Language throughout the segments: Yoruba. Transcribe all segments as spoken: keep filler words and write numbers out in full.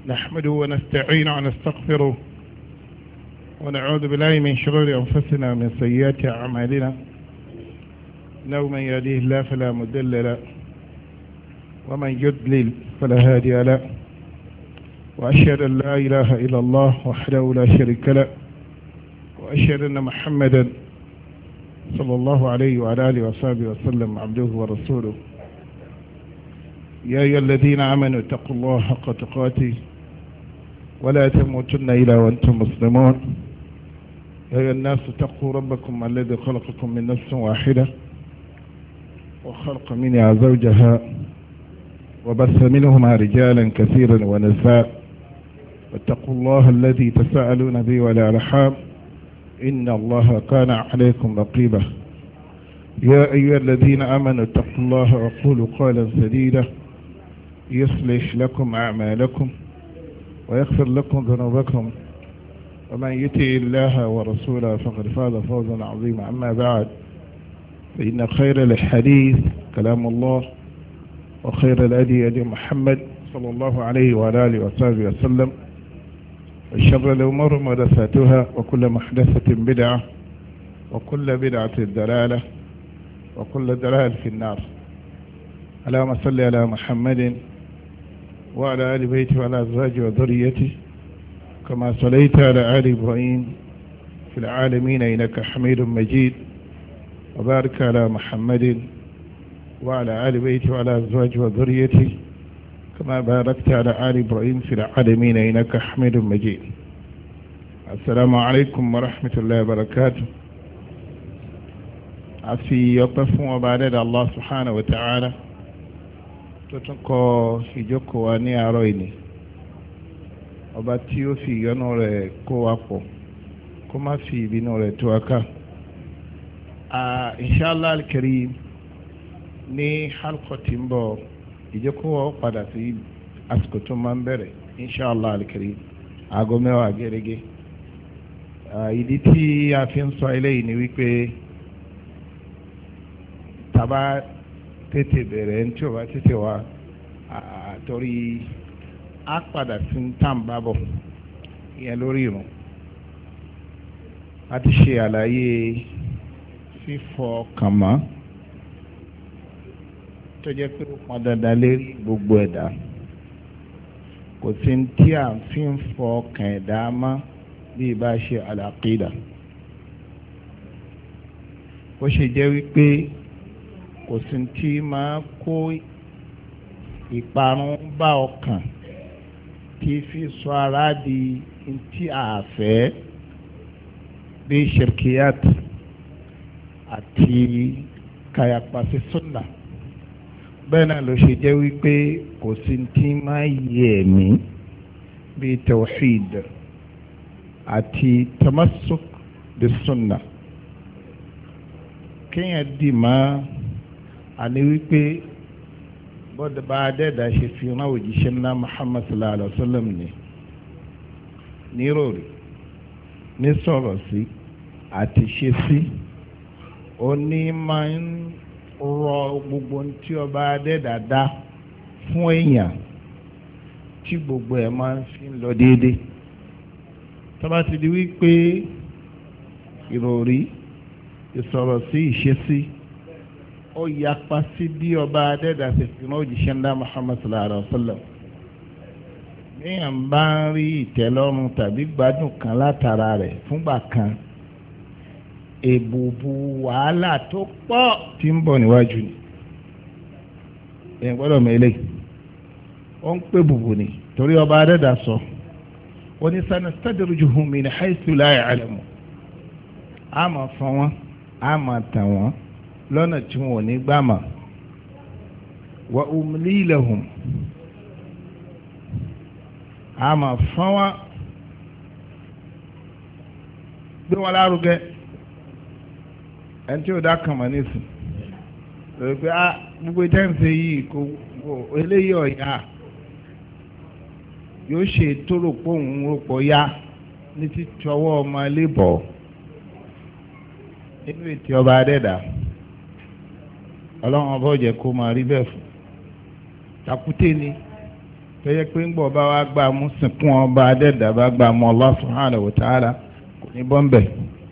نحمده ونستعين ونستغفره ونعوذ بالله من شرور أنفسنا ومن سيئات أعمالنا إنه من يهديه الله فلا مضل له ومن يضلل فلا هادي له وأشهد أن لا إله إلا الله وحده لا شريك له وأشهد أن محمدا صلى الله عليه وعلى آله وصحبه وسلم عبده ورسوله يا أيها الذين آمنوا اتقوا الله حق تقاته ولا تموتن إلا وأنتم مسلمون يا أيها الناس اتقوا ربكم الذي خلقكم من نفس واحدة وخلق منها زوجها وبث منهما رجالا كثيرا ونساء واتقوا الله الذي تساءلون به والأرحام إن الله كان عليكم رقيبا يا أيها الذين آمنوا اتقوا الله وقولوا قولا سديدا يصلح لكم أعمالكم ويغفر لكم ذنوبكم ومن يطع الله ورسوله فقد فاز فوزا عظيما. أما بعد فإن خير الحديث كلام الله وخير الهدي هدي محمد صلى الله عليه وعلى آله وصحبه وسلم وشر الأمور محدثاتها وكل محدثة بدعة وكل بدعة ضلالة وكل ضلالة في النار. اللهم صل على محمد وعلى آل بيته وعلى أزواجه وذريته كما صليت على آل إبراهيم في العالمين إنك حميد مجيد وبارك على محمد وعلى آل بيته وعلى أزواجه وذريته كما باركت على آل إبراهيم في العالمين إنك حميد مجيد. السلام عليكم ورحمة الله وبركاته. àfi ọpẹ́ fún ọba adẹ́dàá Allah subhanahu wa ta'ala tó tún kọ ìjókòó wa ní àárọ̀ ìní, ọba tí ó fi ìyọ́nú rẹ̀ kó wa pọ̀ kó má fi ìbínú rẹ̀ tó wa ká. inshallah al-karim ní halqa tí ń bọ̀ ìjókòó wa ó padà sí àsìkò tó máa ń bẹ̀rẹ̀ inshallah al-karim aago mẹ́wàá gẹ́gẹ́. ìdí tí a fi ń sọ eléyìí ni wípé tàbá tètè bẹ̀rẹ̀ ní tí o bá tètè wá àtọ́rí á padà sí tàǹbà bọ̀ ìyẹn lórí ìrun. a ti ṣe àlàyé fífọ kànmọ́ tó jẹ́ pé ó pọn dandan lérí gbogbo ẹ̀dá, kò sí tí à ń fi ń fọ ọkàn ẹ̀dá mọ́ bí ìbá ṣe àlàkídà. ó ṣe jẹ́ wípé kò sí tí máa kó ìparun bá ọkàn tí fi sọ ara di tí a fẹ́ bí shirkiyat àti kayapasi sunna. bẹ́ẹ̀ náà ló ṣe jẹ́ wípé kò sí tí máa yẹ ẹ̀mí bí tawhid àti tamassuk bí sunna. kéèyàn dì máa àní wípé bọ́dọ̀ bá dẹ́ẹ̀dá ṣe fi rán òjíṣẹ́ ńlá Muhammad sallallahu alaihi wa sallam ní nírọ̀rí ní sọ̀rọ̀ sí àti ṣe sí òní máa ń rọ gbogbo tí ọba dẹ́ẹ̀dá dá fún èèyàn tí gbogbo ẹ̀ máa ń fi lọ déédéé. tó bá ti di wípé ìrọ̀rí ìsọ̀rọ̀ sí ìṣesí ó yapa sí bí ọba adẹ́dà ṣe fi mọ́ òjíṣẹ́ ńlá Muhammad sallallahu alaihi wa sallam. bíyàn bá ń rí ìtẹ́lọ́rùn tàbí gbádùn kan látara rẹ̀ fúngbà kan, èbùbù wàhálà tó pọ̀ tí ń bọ̀ níwájú ni. èèyàn gbọ́dọ̀ mẹ́lẹ̀ ó ń pè bùbù ni torí ọba adẹ́dà sọ ó ní sanastadrijuhum min haythu la ya'lamun. a máa fọ́n wọn a máa tàn wọ́n lọ́nà tí wọn ò ní gbàmà. wa umli lahum a máa fọ́n wá gbé wọn lárugẹ. ẹni tí ó dá kàn mọ́ nísìn lórí pé ah gbogbo ìtẹ́ǹsẹ̀ yìí kò eléyìí ọ̀yà yóò ṣe tóró pòun rúpọ̀ yá ní títí ọwọ́ ọmọ ilé bọ̀ nínú ètò ọba adẹ́dà. ọlọ́run ọba ọ̀jẹ̀ kó máa rí bẹ́ẹ̀ fún takùté ni tó yẹ pé ń gbọ́ bá wá gbà mú sìnkún ọba adẹ́dà bá gbà mú Allah subhanahu wa ta'ala kò ní bọ́m̀bẹ̀.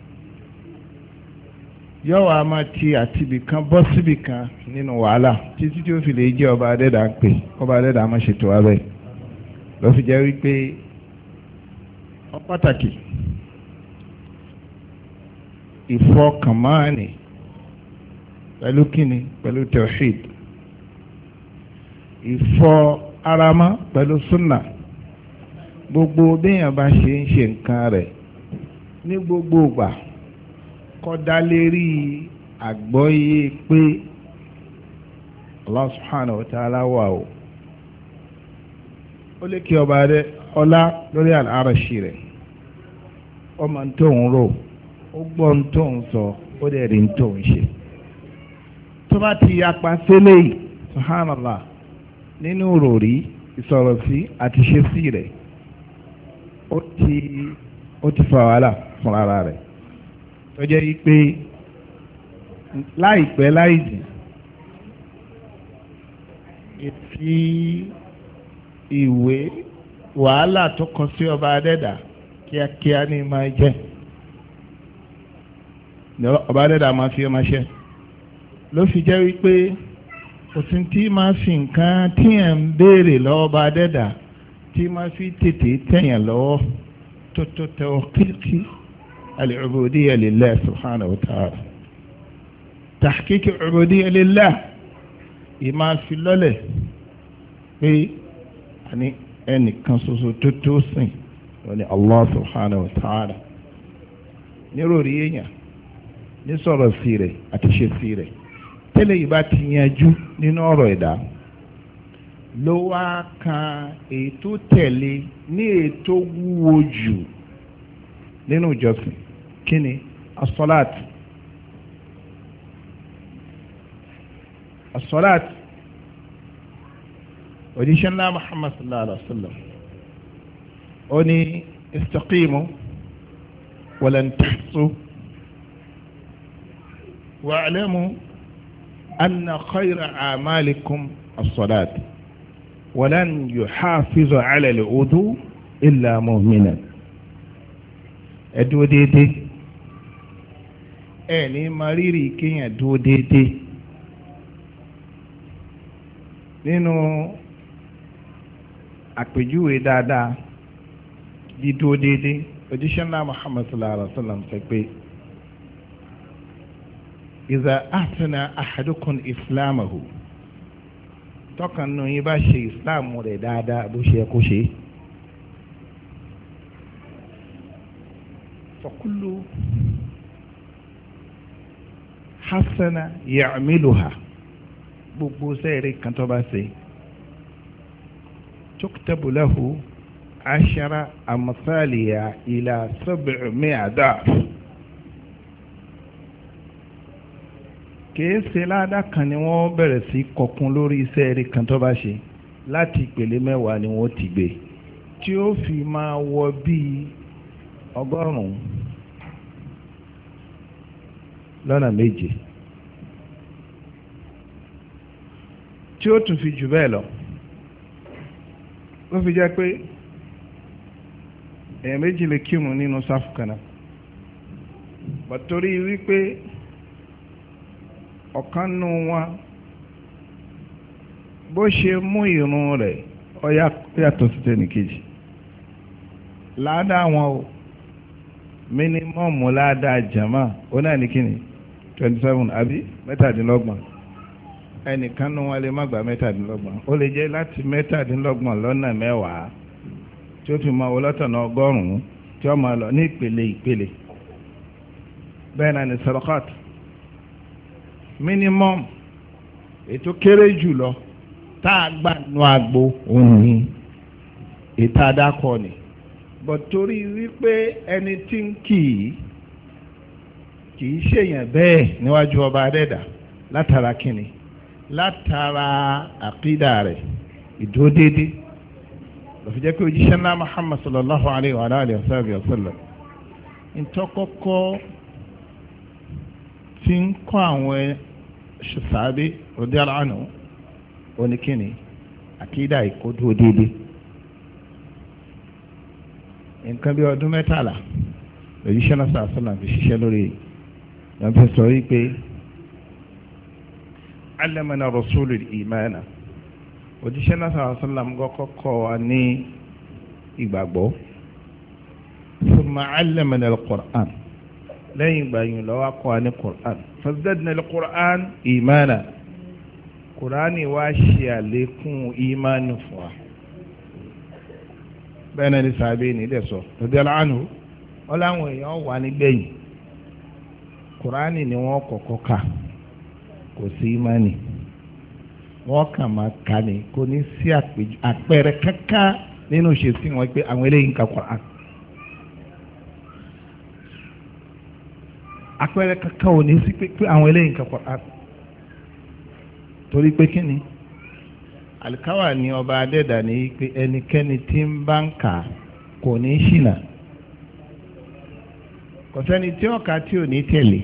yọ̀wọ̀ a máa ti àtibì kan bọ́ síbì kan nínú wàhálà títí tí ó fi lè jẹ́ ọba adẹ́dà ń pè ọba adẹ́dà máa ṣètò abẹ́ lọ́ fi jẹ́ wípé ọ pàtàkì ìfọkànmáàní pẹ̀lú kíni pẹ̀lú tawhid ìfọ arama pẹ̀lú sunna gbogbo béèyàn bá ṣe ń ṣe nǹkan rẹ̀ ní gbogbo ìgbà kọ́dá lérí àgbọ́yé pé Allah subhanahu wa ta'ala wà o ó lè kí ọba rẹ̀ ọlá lórí al-arashi rẹ̀ ọmọ tó ń rò ó gbọ́ tó ń sọ ó dẹ̀ rí tó ń ṣe tó bá ti yapa sílẹ̀ yìí subhanallah nínú ròrí ìsọ̀rọ̀ sí àti ṣe sí rẹ̀ ó ti ó ti fa wàhálà fún ara rẹ̀ tó jẹ́ yí pé láìpẹ́ láìjìn ìfi ìwé wàhálà tó kọ sí ọba adẹ́dà kíákíá ní máa jẹ́ ọba adẹ́dà máa fi ọmọ ṣẹ́ ló fi jẹ́ wípé òsín tí máa fi nǹkan tí ẹ̀ ń béèrè lọ́wọ́ ọba adẹ́dà tí máa fi tètè tẹ̀yàn lọ́wọ́ tó tó tẹ̀wọ́ kíkí al-ubudiyya lillah subhanahu wa ta'ala tahqiq al-ubudiyya lillah ìmá fi lọ́lẹ̀ pé àní ẹnìkan ṣoṣo tó tó sìn wọ́n ní Allah subhanahu wa ta'ala níròrí èèyàn ní sọ̀rọ̀ sí rẹ̀ àti ṣe sí rẹ̀ tẹ́lẹ̀ yìí bá ti yanjú nínú ọ̀rọ̀ ẹ̀dá ló wá kan ètò tẹ̀lé ní ètò wúwo jù nínú ìjọsìn kí ni asọ́láàt asọ́láàt òjíṣẹ́ ńlá Muhammad sallallahu alaihi wa sallam ó ní istaqimu walan tahsu wa'lamu أن خير أعمالكم الصلاة ولن يحافظ على الوضوء إلا مؤمنا ẹdúró déédéé ẹ ní marírì kéèyàn dúró déédéé nínú àpèjúwe dáadáa dídúró déédéé òjíṣẹ́ ńlá Muhammad sallallahu alaihi wa sallam sọ pé ìzà àtúnà àhàdùkùn ìsìláàmù tọkàn nù yín bá ṣe ìsìláàmù rẹ̀ dáadáa bó ṣe kó ṣe. fọkúlù hasana ya'miluha gbogbo sẹ́ẹ̀rì kan tó bá ṣe tuktabu lahu ashara amthaliya ila sab'i mi'a da'f. kìí ṣe ládà kan ni wọ́n bẹ̀rẹ̀ sí kọkún lórí iṣẹ́ eré kan tó bá ṣe láti ìpele mẹ́wàá ni wọ́n ti gbé tí ó fi máa wọ bíi ọgọ́rùn-ún lọ́nà méje tí ó tún fi jù bẹ́ẹ̀ lọ ó fi jẹ́ pé èèyàn méjì lè kírun nínú sáfù kan náà bàtórí wípé ọ̀kan nù wọn bó ṣe mú ìrun rẹ̀ ó yàtọ̀ sí tẹnìkejì ládàá wọn o mínímọ̀mù ládàá jama ó náà ní kíni twenty seven àbí mẹ́tàdínlọ́gbọ̀n ẹnìkan nù wọn lè má gba mẹ́tàdínlọ́gbọ̀n ó lè jẹ́ láti mẹ́tàdínlọ́gbọ̀n lọ́nà mẹ́wàá tí ó fi máa wọ lọ́tọ̀nà ọgọ́rùn-ún tí ó máa lọ ní ìpele ìpele bẹ́ẹ̀ náà ní sadakat minimum ètò kéré jùlọ tá a gbà nù àgbo òun ní ètò àdàkọ ni bọ̀ torí wípé ẹni tí ń kì í kì í ṣèyàn bẹ́ẹ̀ níwájú ọba adẹ́dà látara kínni látara àkídà rẹ̀ ìdúró déédéé lọ́fi jẹ́ pé òjíṣẹ́ ńlá Muhammad sallallahu alayhi wa alayhi wa sallam ntọ́kọ́kọ́ tí ń kọ́ àwọn ṣùfàbí radiyallahu anhu oníkíni àkídà ìkó dúró déédéé nǹkan bí ọdún mẹ́tàlá òjíṣẹ́ náà sàásánà fi ṣiṣẹ́ lórí wọn fi sọ wípé allamana rasulul imana òjíṣẹ́ náà sàásánà kọ́kọ́ kọ́ wa ní ìgbàgbọ́ thumma allamana al-Qur'an lẹ́yìn ìgbà yìí lọ́wọ́ kọ́ wa ní Qur'an fazdadna al-Qur'an imana Qur'ani wá ṣe àlékún imani fún wa bẹ́ẹ̀ náà ní sàbẹ̀ ní ilẹ̀ sọ radiyallahu anhu wọ́n láwọn èèyàn wà nígbẹ̀yìn Qur'ani ni wọ́n kọ́kọ́ kà kò sí imani wọ́n kà máa kà ní kò ní sí àpẹẹrẹ kankan nínú ṣe sí wọn pé àwọn eléyìí ń ka Qur'an àpẹẹrẹ kankan ò ní sí pé àwọn eléyìí ń ka Qur'an torí pé kí ni alikawa ni ọba adẹ́dà ní pé ẹnikẹ́ni tí ń bá ń kà kò ní ṣìnà kò sẹ́ni tí ó kà tí ò ní tẹ̀lé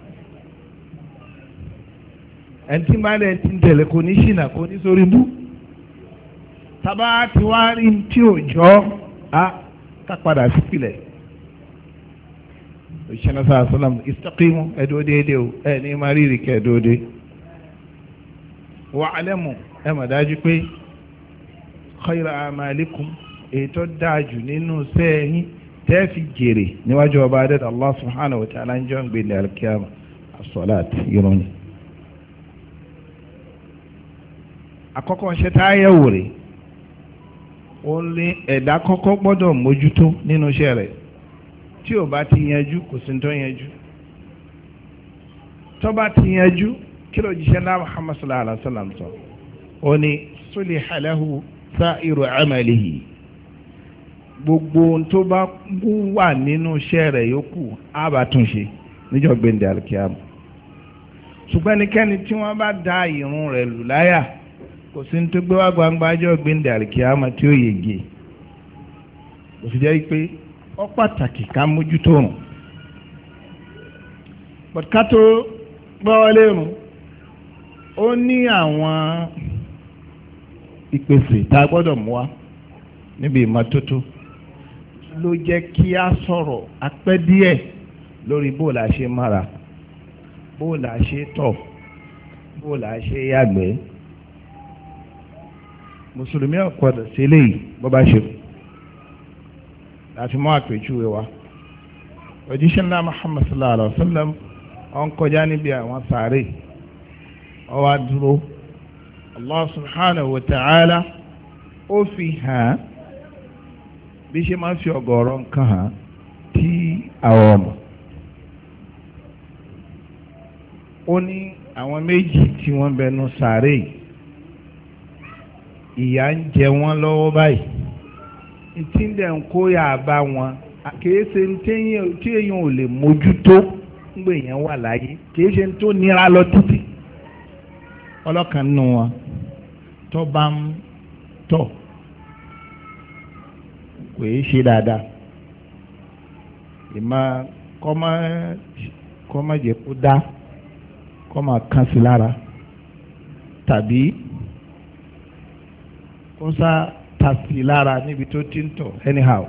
ẹni tí ń bá dẹ̀ ti ń tẹ̀lé kò ní ṣìnà kò ní sórí bú tábà tí wàá rí tí ò jọ á ká padà sípìlẹ̀ òṣìṣẹ́ náà sàlá sàlám istaqimu ẹ̀dọ́ déédéé o ẹ̀ ní má rírì kẹ́ ẹ̀dọ́ dé wa'lamu ẹ mà dájú pé khayra amalikum ètò dájú nínú sẹ́yìn tẹ́ fi jèrè níwájú ọba adẹ́dàá Allah subhanahu wa ta'ala ń jọ ń gbé ní alkiyama as-salat ìrọ̀ni. àkọ́kọ́ ṣe tá a yẹ wò rè ó ní ẹ̀dá kọ́kọ́ gbọ́dọ̀ mójútó nínú iṣẹ́ rẹ̀ tí ò bá ti yanjú kò sí tó yanjú tó bá ti yanjú kí ló jíṣẹ́ náà Muhammad sallallahu alaihi wa sallam sọ ó ní suliha lahu sa'iru amalihi gbogbo tó bá wà nínú iṣẹ́ rẹ̀ yòókù á bá tún ṣe níjọ́ gbẹ̀ndẹ̀ alikiyama ṣùgbọ́n ẹnikẹ́ni tí wọ́n bá da ìrun rẹ̀ lù láyà kò sí ní tó gbé wá gbangba jọ́ gbẹ̀ndẹ̀ alikiyama tí ó yege kò sì jẹ́ pé ó pàtàkì ká mójútó rùn ká tó gbọ́wọ́lé rùn ó ní àwọn ìpèsè tá a gbọ́dọ̀ mú wa níbi ìmọ́tótó ló jẹ́ kí a sọ̀rọ̀ apẹ́ díẹ̀ lórí bó la ṣe mára bó la ṣe tọ̀ bó la ṣe yàgbẹ́ mùsùlùmí ọ̀pọ̀dọ̀ sí eléyìí bó bá ṣe láti mú àpèjúwe wa òjíṣẹ́ ńlá Muhammad sallallahu alaihi wa sallam ó ń kọjá níbi àwọn sàárè ó wá dúró Allah subhanahu wa ta'ala ó fi hàn bí ṣe máa ń fi ọ̀gọ̀rọ̀ nǹkan hàn tí àwọn ọmọ ó ní àwọn méjì tí wọ́n bẹnu sàárè ìyà ń jẹ wọ́n lọ́wọ́ báyìí tí ń dẹ̀ ń kó yà bá wọn kìí ṣe tí èèyàn ò lè mójútó ńgbè yẹn wà láyé kìí ṣe tó nira lọ títí ọlọ́kan nù wọn tó bá ń tọ̀ kò yé ṣe dáadáa ìmọ̀ kọ́mọ jẹ́ kó dá kọ́mọ kan sí lára tàbí kó sá ta sí lára níbi tó ti ń tọ̀ anyhow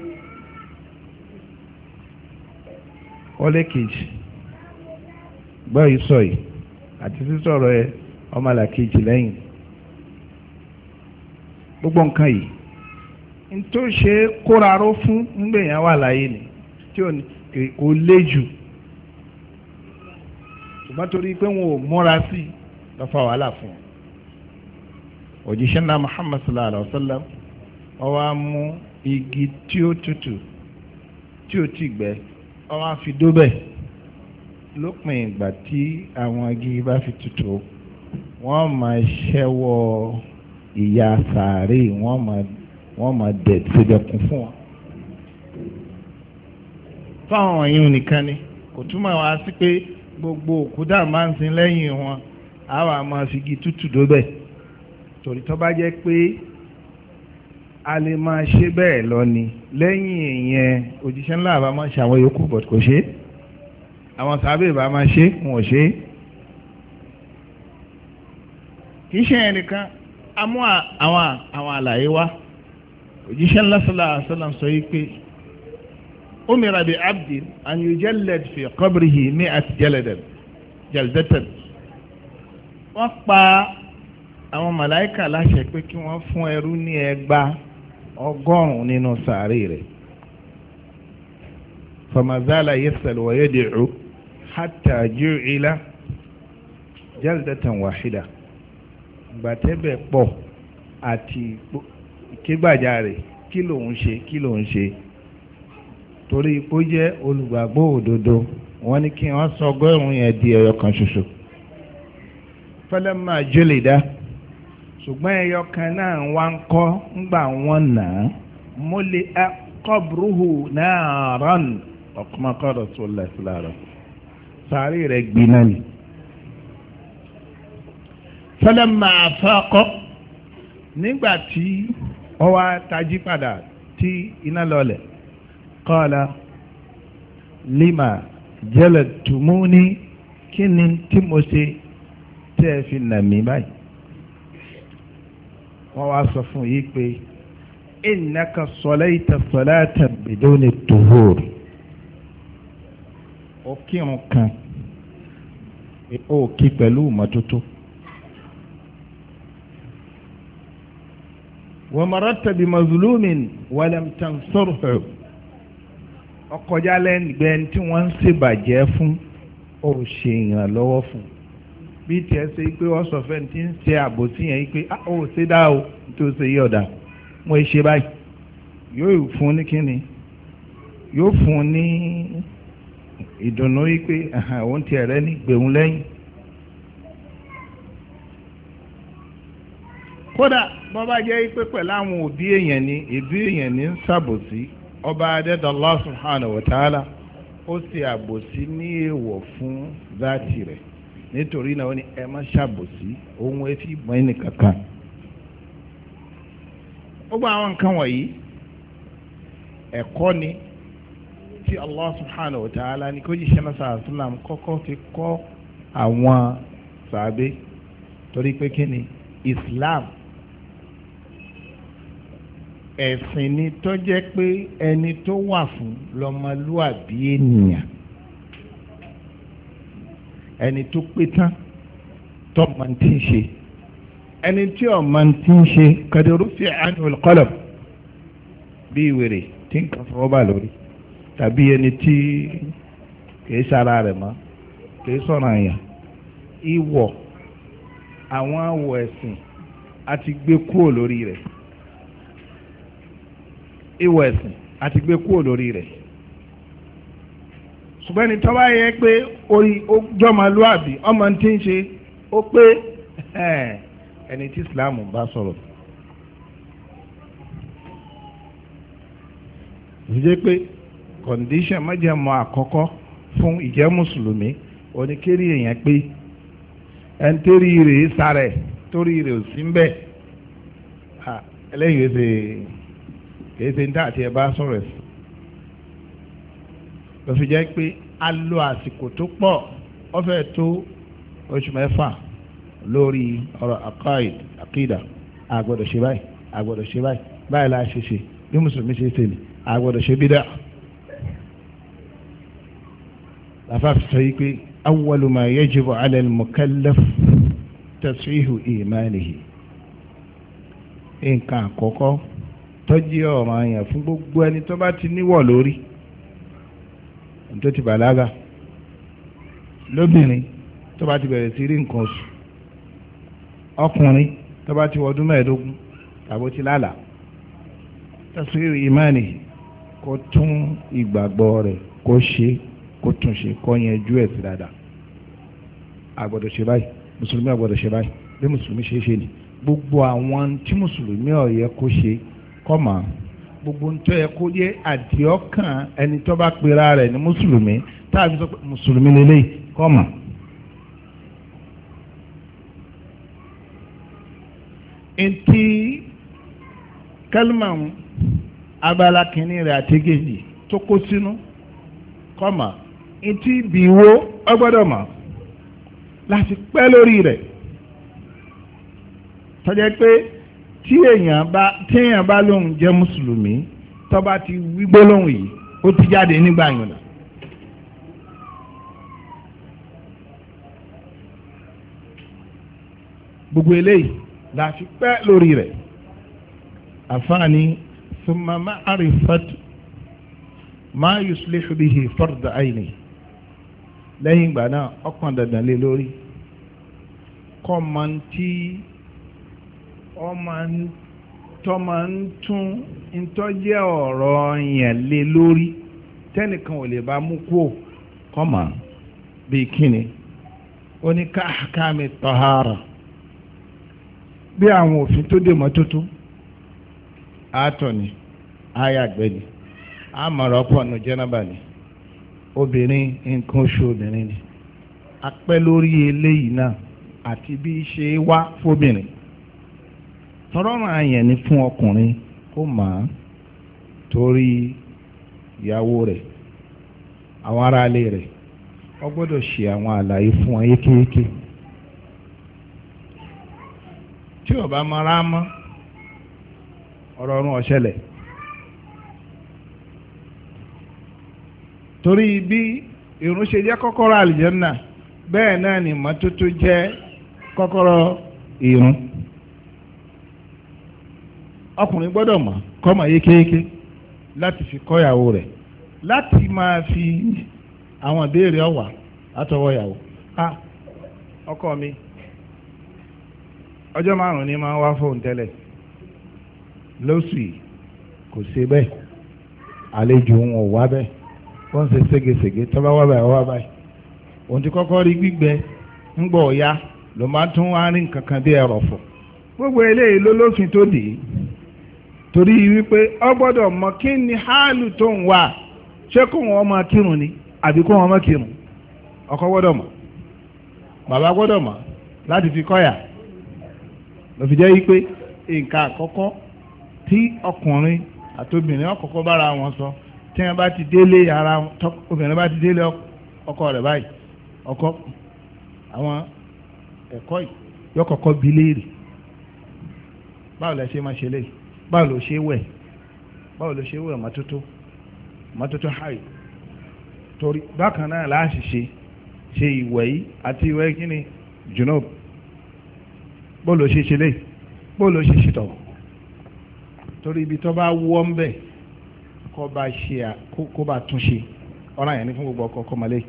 ọlẹ́ kejì gbọ́ yìí sọ yìí àti sísọ̀rọ̀ ẹ ọmọlà kejì lẹ́yìn gbogbo nǹkan yìí tó ṣe kóraró fún ngbèyàn wà láyé ni tí ò lé jù ṣùgbọ́n torí pé wọn ò múra sí lọ́fà wàhálà fún wọn òjíṣẹ́ ńlá Muhammad sallallahu alaihi wa sallam ó wá mú igi tí ó tutù tí ó ti gbẹ ó wá fi dóbẹ̀ lópin ìgbà tí àwọn igi bá fi tutù wọ́n máa ṣẹ́wọ́ ìyà sàárè wọ́n máa wọ́n máa dẹ̀ ṣèjọkùn fún wọn. fáwọn wọ̀nyí nìkan ni kò túmọ̀ wá sí pé gbogbo òkúta máa ń sin lẹ́yìn wọn àwọn àmọ́ figi tútù dóbẹ̀ torí tó bá jẹ́ pé a lè máa ṣe bẹ́ẹ̀ lọ ni lẹ́yìn ìyẹn òjíṣẹ́ ńlá àbá máa ṣe àwọn yòókù bọ̀t kò ṣe àwọn sábẹ́ ìbá máa ṣe wọn ò ṣe kì í ṣe ẹnìkan amú àwọn àwọn àlàyé wa òjíṣẹ́ ńlá sallallahu alaihi wasallam sọ yìí pé umira bi abdin an yujallad fi qabrihi mi'at jaladan jaldatan wọ́n pa àwọn màláìkà láṣẹ pé kí wọ́n fún ẹrú ní ẹgbàá ọgọ́rùn-ún nínú sàárè rẹ̀ famazala yasal wa yad'u hatta ju'ila jaldatan wahida gbàtẹ́bẹ̀ pọ̀ àti kígbàjarè kí lòun ṣe kí lòun ṣe torí ó jẹ́ olùgbàgbọ́ òdodo wọ́n ní kí wọ́n sọ ọgọ́rùn-ún yẹn di ẹyọ kan ṣoṣo falamma julida ṣùgbọ́n ẹyọ kan náà wá ń kọ́ ńgbà wọn nà á mọ́lẹ̀ qabruhu naran ọ̀kọ́mọkọ́ Rasulullah sallallahu alaihi wasallam sàárè rẹ̀ gbiná ni. falamma afaqa nígbà tí ó wá tají padà tí iná lọlẹ̀ qala lima jaladtumuni kí ni tí mo ṣe tẹ́ ẹ fi nà mí báyìí. wọ́n wá sọ fún yìí pé innaka salaita salatan biduni tuhur ó kírun kan ó kí pẹ̀lú ìmọ́tótó. wa mararta bi mazlumin wa lam tansurhu ọkọjá lẹ́gbẹ̀ẹ́ tí wọ́n ń ṣèbàjẹ́ fún ó ṣe ìrànlọ́wọ́ fún bí tiẹ̀ ṣe pé wọ́n sọ fẹ́ tí ń ṣe àbòsí yẹn pé ó ṣe dá o tó ṣe yí ọ̀dà wọ́n ṣe báyìí yóò fún ní kíni yóò fún ní ìdùnnú yìí pé òun tiẹ̀ rẹ́ ní gbẹ̀hún lẹ́yìn. kódà bọ́bá jẹ́ pé pẹ̀lú àwọn òbí èèyàn ní ìbí èèyàn ní ń ṣàbòsí ọba adẹ́dàá Allah subhanahu wa ta'ala ó ṣe àbòsí ní èèwọ̀ fún záàtì rẹ̀ nítorí náà ó ní ẹ má ṣàbòsí ohun etí ìbọn ẹni kankan. ó gba àwọn nǹkan wọ̀nyí ẹ̀kọ́ ni tí Allah subhanahu wa ta'ala ní kó jíṣẹ́ náà sàásùlám kọ́kọ́ fi kọ́ àwọn sàábé torí pé kí ni Islam ẹ̀sìn ni tó jẹ́ pé ẹni tó wà fún lọ́mọlúwàbí ènìyàn ẹni tó pé tán tó máa ń tí ń ṣe ẹni tí ò máa ń tí ń ṣe kàdérú fi anul qalam bí wèrè tí nǹkan fọwọ́ bà lórí tàbí ẹni tí kìí sára rẹ̀ mọ́ kìí sọ̀rọ̀ àyàn ìwọ̀ àwọn àwọ̀ ẹ̀sìn àti gbé kúrò lórí rẹ̀ ìwọ̀ ẹ̀sìn àti gbé kúrò lórí rẹ̀ ṣùgbọ́n ní tọ́wá yẹ pé orí jọmọlúàbí ọmọ tí ń ṣe ó pé ẹni tí Islam bá sọ̀rọ̀ ìjẹ́ pé condition májẹ̀mọ́ àkọ́kọ́ fún ìjẹ́ mùsùlùmí oníkérí èèyàn pé ẹni torí rẹ̀ sáré torí rẹ̀ ò sí ń bẹ̀ ẹlẹ́yìn ẹsẹ̀ kìí ní àti ẹ̀ bá sọ̀rọ̀ ẹ̀sìn lọ fi jẹ́ pé a lo àsìkò tó pọ̀ ó fẹ́ tó oṣù mẹ́fà lórí ọ̀rọ̀ akaid akida àgbọ̀dọ̀ ṣe báyìí àgbọ̀dọ̀ ṣe báyìí báyìí la ṣe ṣe bí mùsùlùmí ṣe ṣe ni àgbọ̀dọ̀ ṣe bídà. láfàá fi sọ yìí pé awwalu ma yajibu ala al-mukallaf tasrihu imanihi nǹkan àkọ́kọ́ tó jẹ́ ọ̀ranyàn fún gbogbo ẹni tó bá ti níwọ̀ lórí tó ti bàlágà lóbìnrin tó bá ti bẹ̀rẹ̀ sí rí nǹkan oṣù ọkùnrin tó bá ti wọdún mẹ́ẹ̀ẹ́dógún tàbí ó ti lálàá tasrihu imani kó tún ìgbàgbọ́ rẹ̀ kó ṣe kó tún ṣe kó yanjú ẹ̀ sí dáadáa àgbọ̀dọ̀ ṣe báyìí mùsùlùmí àgbọ̀dọ̀ ṣe báyìí bí mùsùlùmí ṣe ṣe ni gbogbo àwọn tí mùsùlùmí ó yẹ kó ṣe kọ́ mọ́ gbogbo ń tọ́ yẹ kó yẹ àdìọ́kàn ẹni tó bá pera rẹ̀ ní mùsùlùmí táàbí sọ pé mùsùlùmí lélẹ́yìí kọ́ mọ́. Ntí kálímà abala kìíní rẹ̀ àti kejì tó kó sínú kọ́ mọ́ ntí bìíwó ọgbọ́dọ̀ mọ́ láti pẹ́ lórí rẹ̀ tọ́jà pé tí èèyàn bá tí èèyàn bá lóun jẹ́ mùsùlùmí tó bá ti wí gbólóhùn yìí ó ti jáde nígbà yẹn lọ. gbogbo eléyìí la fi pẹ́ lórí rẹ̀ àfáàní summa ma'rifat ma yuslihu bihi farda ayni lẹ́yìn ìgbà náà ọkàn dandan lé lórí kọ́ máa ń tí ọmọ tó máa ń tún ìtọ́jẹ́ ọ̀rọ̀ yẹn lé lórí tẹ́nìkan ò lè bá mú kú kọ́ máa bíi kíni oníkà ahkami tahara bí àwọn òfin tó dè mọ́tótó àátọ̀ ni àyàgbẹ́ ni àmọ̀ràn pọ̀ nù jẹ́nàbà ni obìnrin nǹkan oṣù obìnrin ni apẹ́ lórí eléyìí náà àti bí ṣe wá fóbìnrin tọrọrùn àyàn ni fún ọkùnrin kó máa torí ìyàwó rẹ̀ àwọn aráalé rẹ̀ ó gbọ́dọ̀ ṣe àwọn àlàyé fún wọn yékéyéké tí ó bá mara mọ́ ọ̀rọ̀ ọ̀run ọ̀ṣẹlẹ̀ torí bí irun ṣe jẹ́ kọ́kọ́rọ́ àlìjẹ́nà bẹ́ẹ̀ náà ni mọ́tótó jẹ́ kọ́kọ́rọ́ irun ọkùnrin gbọ́dọ̀ mọ̀ kọ́mọ̀ yékéyéké láti fi kọ́ ìyàwó rẹ̀ láti máa fi àwọn ìbéèrè ọ̀wà látọwọ́ ìyàwó ah ọkọ mi ọjọ́ márùn-ún ni máa ń wá fóun tẹ́lẹ̀ lóṣù yìí kò ṣe bẹ́ẹ̀ àlejò òun ò wá bẹ́ẹ̀ wọ́n ṣe ségesège tọ́ba wá báyìí wá báyìí òun ti kọ́kọ́ rí gbígbẹ ńgbọ̀ ọ̀ya ló máa tún wá rí nǹkan kan bí ẹ̀rọ̀ fọ̀ gbogbo eléyìí ló lófin tó dé torí wípé ọ gbọ́dọ̀ mọ kí ni háàlù tó ń wà ṣé kó wọn máa kírun ni àbí kó wọn máa kírun ọkọ gbọ́dọ̀ mọ̀ bàbá gbọ́dọ̀ mọ̀ láti fi kọ́yà ló fi jẹ́ wípé nǹkan àkọ́kọ́ tí ọkùnrin àtobìnrin ọkọ̀ọ̀kọ́ bára wọn sọ tí wọ́n bá ti délé ara obìnrin bá ti délé ọkọ rẹ̀ báyìí ọkọ àwọn ẹ̀kọ́ yìí yọ kọ́kọ́ bi léèrè báwo lẹ ṣe máa ṣe léyìí báwo ló ṣe wẹ̀ báwo ló ṣe wẹ̀ mọ́tótó mọ́tótó háì torí bákan náà láti ṣe ṣe ìwẹ̀ yìí àti ìwẹ̀ kíni junub bó ló ṣe ṣe léyìí bó ló ṣe ṣe tọ̀ torí ibi tó bá wọ́ ń bẹ̀ kó bá ṣe kó bá tún ṣe ọ̀ràn yẹn ní fún gbogbo ọkọ ọkọ mọ́lẹ́.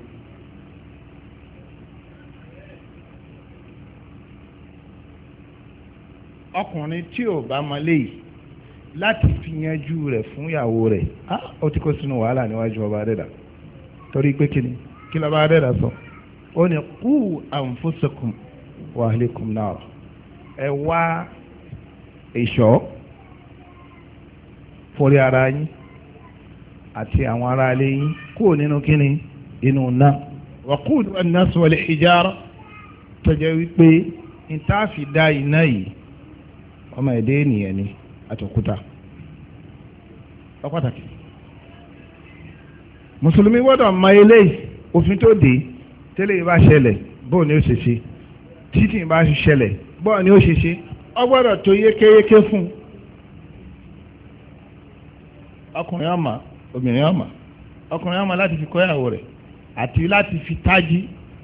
ọkùnrin tí ò bá mọ́lẹ́ yìí láti fi yanjú rẹ̀ fún ìyàwó rẹ̀ ó ti kó sínú wàhálà níwájú ọba adẹ́dà torí pé kí ni kí lọ́ba adẹ́dà sọ ó ní qu anfusakum wa ahlikum nar ẹ wá ìṣọ́ forí ara yín àti àwọn ará ilé yín kúrò nínú kíni inú náà waqudu an-nas wal hijara tọ́jẹ́ wípé ìtàfi dá iná yìí ọmọ ẹ̀dẹ́ ènìyàn ni àtòkúta ọpàtàkì mùsùlùmí gbọ́dọ̀ mọ eléyìí òfin tó dé tẹ́lẹ̀ yìí bá ṣẹlẹ̀ bóun ni ó ṣe ṣe títí yìí bá ṣẹlẹ̀ bóun ni ó ṣe ṣe ọ gbọ́dọ̀ tó yékéyéké fún ọkùnrin ọmọ obìnrin ọmọ ọkùnrin ọmọ láti fi kọ́ ìyàwó rẹ̀ àti láti fi tájí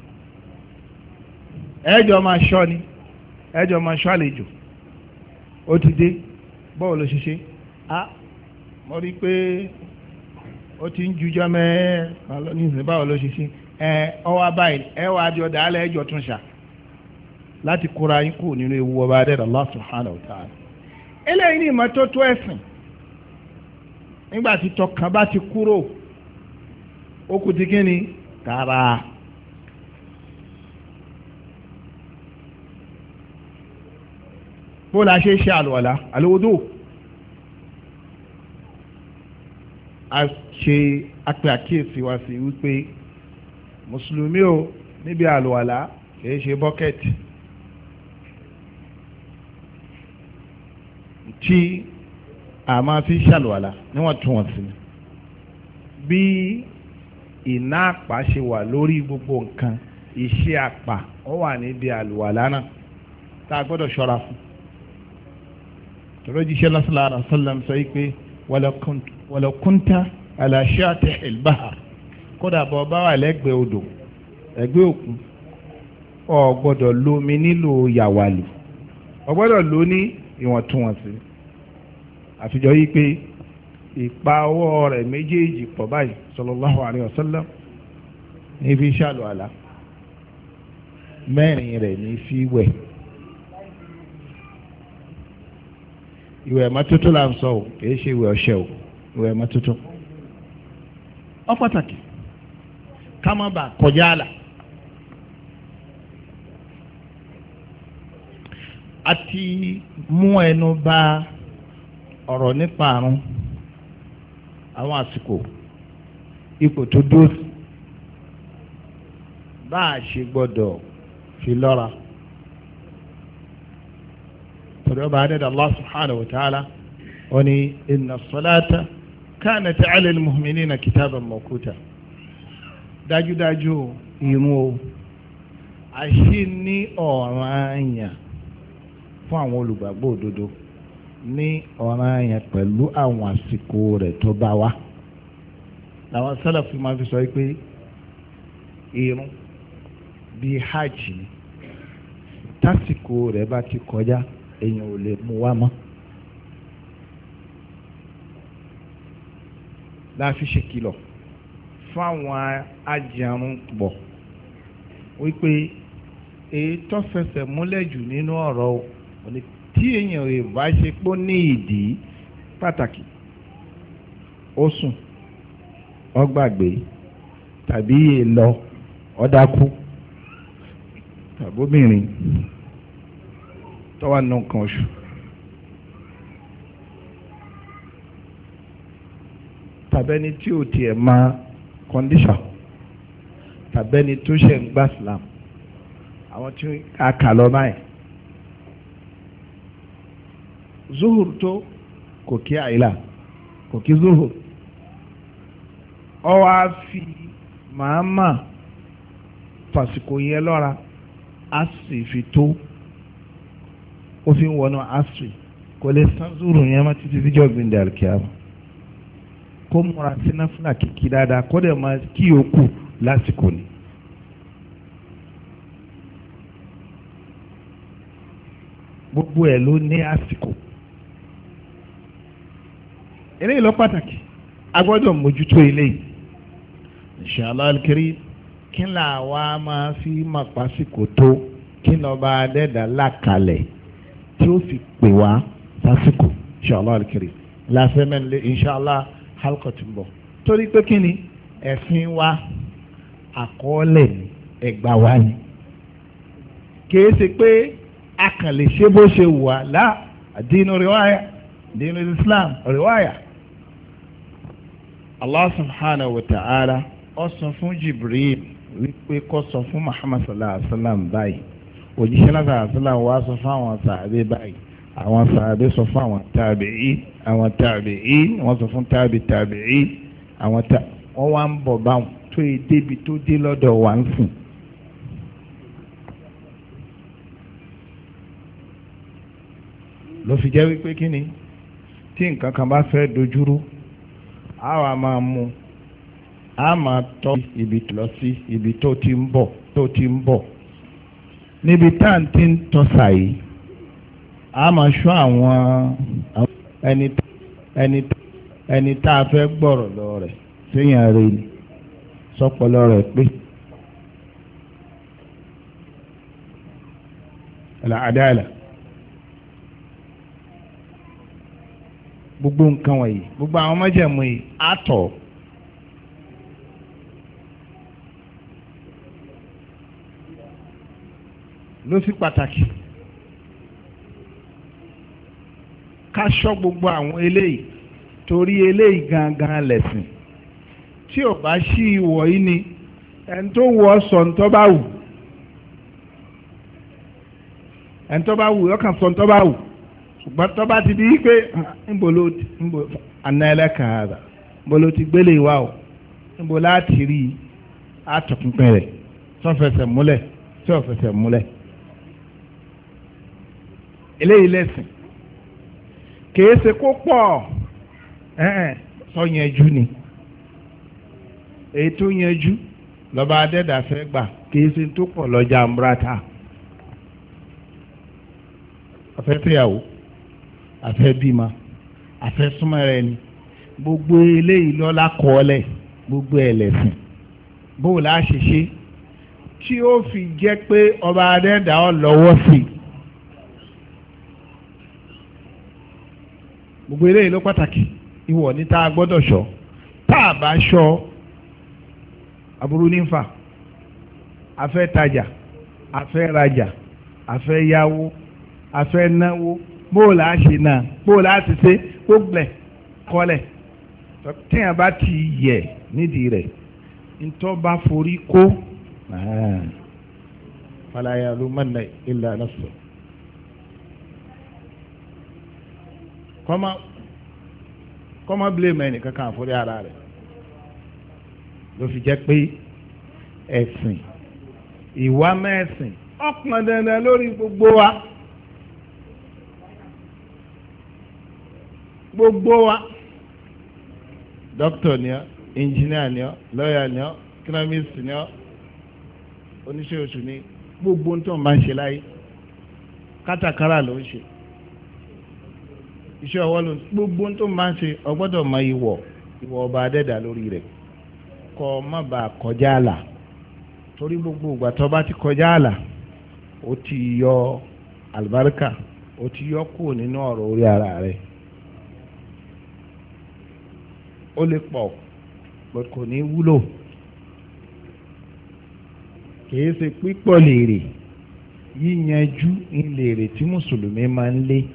ẹjọ́ máa ṣọ́ ni ẹjọ́ máa ṣọ́ àlejò ó ti dé bọ́ọ̀ ló ṣe ṣe á mo rí i pé ó ti ń jujọ́ mẹ́ẹ̀ẹ́ nísìnyí báwo ló ṣe ṣe ẹ ọwọ́ abáyé ẹ wà á di ọ̀dà alẹ́ ẹjọ́ tún ṣà láti kóra yín kù nínú ewu ọba adẹ́rẹ́ Allah subhanahu wa ta'ala eléyìí ní ìmọ́tótó ẹ̀sìn nígbà tí tọkàn bá ti kúrò ó kù ti kí ni tààrà. bó la ṣe ṣe àlùwàlá àlùwòdò a ṣe apẹ àkíyèsí wa sí wípé mùsùlùmí o níbi àlùwàlá kìí ṣe bọ́kẹ́tì tí a máa fi ṣàlùwàlá níwọ̀ntúnwọ̀nsì bí iná àpá ṣe wà lórí gbogbo nǹkan iṣẹ́ àpá ó wà níbi àlùwàlá náà tá a gbọ́dọ̀ ṣọ́ra fún tọ́lọ́jíṣẹ́ lásìlá àràsọ́làm sọ pé walaw kunta ala shatihil bahr kódà bọ́ bá wà lẹ́gbẹ̀ẹ́ odò ẹgbẹ́ òkun ọ gbọ́dọ̀ lómi nílò yàwálù ọ gbọ́dọ̀ lò ní ìwọ̀ntúnwọ̀nsì àfijọ́ yìí pé ìpa ọwọ́ rẹ̀ méjèèjì pọ̀ báyìí sallallahu alayhi wa sallam ní fi ṣàlù àlá mẹ́rin rẹ̀ ní fi wẹ̀ ìwẹ̀ mọ́tótó là ń sọ ò kìí ṣe ìwẹ̀ ọṣẹ ò ìwẹ̀ mọ́tótó ọ pàtàkì ká má bàa kọjá àlà àti mú ẹnu bà ọ̀rọ̀ nípa àrùn àwọn àsìkò ipò tó dúró bá a ṣe gbọ́dọ̀ fi lọ́ra torí ọba adẹ́dà Allah subhanahu wa ta'ala ó ní inna salata kanat ala al-mu'minina kitaban mawquta dájúdájú ìrun o àṣì ní ọ̀ranyàn fún àwọn olùgbàgbọ́ òdodo ní ọ̀ranyàn pẹ̀lú àwọn àsìkò rẹ̀ tó bá wá làwọn sálàfù máa fi sọ pé ìrun bíi hajj ni tásìkò rẹ̀ bá ti kọjá èèyàn ò lè mú wá mọ́ láti ṣe kìlọ̀ fún àwọn ajẹun pọ̀ wípé èyí tó fẹsẹ̀ múlẹ̀ jù nínú ọ̀rọ̀ òní tí èèyàn ò bá ṣe pé ó ní ìdí pàtàkì ó sùn ó gbàgbé tàbí èèlọ ó dákú tàbóbìnrin tó wà nù nǹkan oṣù tàbẹ́ni tí ò tiẹ̀ máa kọ́ndíṣà tàbẹ́ni tó ṣe ń gbà sílámù àwọn tí a kà lọ báyìí zuhur tó kò kí àìlà kò kí zuhur ọ wá fi màámà fàsìkò yẹn lọ́ra a sì fi tó ó fi ń wọnú asiri kò lè san zuhur yẹn má títí díjọ́ gbìndé àlùkìyàmù kó múra sí náfìlà kìkì dáadáa kó dẹ̀ máa kí yòókù lásìkò ni. gbogbo ẹ̀ ló ní àsìkò eléyìí lọ pàtàkì a gbọ́dọ̀ mójútó eléyìí inshallah al-karim kí n là wá máa fi máa pàṣípò tó kí n lọ́ba adẹ́dà lákàlẹ̀ tí ó fi pè wá sásìkò inshallah al-karim láfẹ́ mẹ́rin lé inshallah halqa tí ń bọ̀ torí pé kí ni ẹ̀sìn wa àkọọ́lẹ̀ ẹgbà wa ni kìí ṣe pé a kàn lè ṣe bó ṣe wà lá dínú riwaya dínú islam riwaya Allah subhanahu wa ta'ala ó sọ fún Jibril wípé kó sọ fún Muhammad sallallahu alaihi wa sallam báyìí òjíṣẹ́ náà sallallahu alaihi wa sallam wá sọ fún àwọn sàábé báyìí àwọn sàábé sọ fún àwọn tàbíì àwọn tàbíì wọ́n sọ fún tàbí tàbíì àwọn tà wọ́n wá ń bọ̀ báwọn tó yẹ débi tó dé lọ́dọ̀ wà ń sìn. ló fi jẹ́ wípé kí ni tí nǹkan kan bá fẹ́ dojúrú a wà máa mú a máa tọ́ ibi lọ sí ibi tó ti ń bọ̀ tó ti ń bọ̀ níbi tá à ń ti ń tọ́sà yìí a máa ṣọ́ àwọn ẹni ẹni ẹni tá a fẹ́ gbọ́rọ̀ lọ rẹ̀ séèyàn rẹ̀ ni sọ́pọ̀lọ́ rẹ̀ pé àdáàlà gbogbo nǹkan wọ̀nyí gbogbo àwọn májẹ̀mú yìí á tọ̀ ló fi pàtàkì ká ṣọ́ gbogbo àwọn eléyìí torí eléyìí gangan lẹ̀sìn tí ò bá ṣí ìwọ̀ yìí ni ẹni tó wọ sọ ní tó bá wù ẹni tó bá wù ọkàn sọ ní tó bá wù ṣùgbọ́n tó bá ti di pé níbo ló níbo àná ẹlẹ́kàára níbo ló ti gbélé wa o níbo láti rí àtọ̀pinpin rẹ̀ tó fẹsẹ̀ múlẹ̀ tí ò fẹsẹ̀ múlẹ̀ eléyìí lẹ́sìn kìí ṣe kó pọ̀ ẹ̀ẹ́n sọ yẹn jú ni èyí tó yanjú lọ́ba adẹ́dà fẹ́ gbà kì í ṣe tó pọ̀ lọ́jà múrata afẹ́ fẹ́yàwó afẹ́ bímọ afẹ́ súnmọ́ rẹ ni gbogbo eléyìí lọ́la kọ́ọ́lẹ̀ gbogbo ẹlẹ́sìn bó la ṣe ṣe tí ó fi jẹ́ pé ọba adẹ́dà ọ lọ́wọ́ sí i gbogbo eléyìí ló pàtàkì ìwọ ní tá a gbọ́dọ̀ ṣọ́ tá a bá ṣọ́ aburú nífà afẹ́ tajà afẹ́ rajà afẹ́ yáwó afẹ́ náwó bó la ṣe náà bó la ti ṣe gbogbo ẹ̀ kọ́lẹ̀ tíyẹn bá ti yẹ nídìí rẹ̀ ntọ́ bá forí kó falaya ló mọ̀nà ilà lọ́sọ̀ kọ́mọ kọ́mọ blame ẹnì kankan àforí ara rẹ̀ ló fi jẹ́ pé ẹ̀sìn ìwà mẹ́sìn ọ̀pọ̀ dandan lórí gbogbo wa gbogbo wa dókítà ni ọ́ engineer ni ọ́ lawyer ni ọ́ economist ni ọ́ oníṣẹ́ oṣù ni gbogbo tó ń bá ń ṣe láyé kátàkárà ló ń ṣe iṣẹ́ ọwọ́ ló ń gbogbo tó ń bá ń ṣe o gbọ́dọ̀ mọ ìwọ̀ ìwọ̀ ọba adẹ́dà lórí rẹ̀ kọ́ má bàa kọjá àlà torí gbogbo ìgbà tó bá ti kọjá àlà ó ti yọ àlùbáríkà ó ti yọ kúrò nínú ọ̀rọ̀ orí ara rẹ̀ ó lè pọ̀ but kò ní wúlò kìí ṣe pípọ̀ lèrè yíyanjú ìlèrè tí mùsùlùmí máa ń lé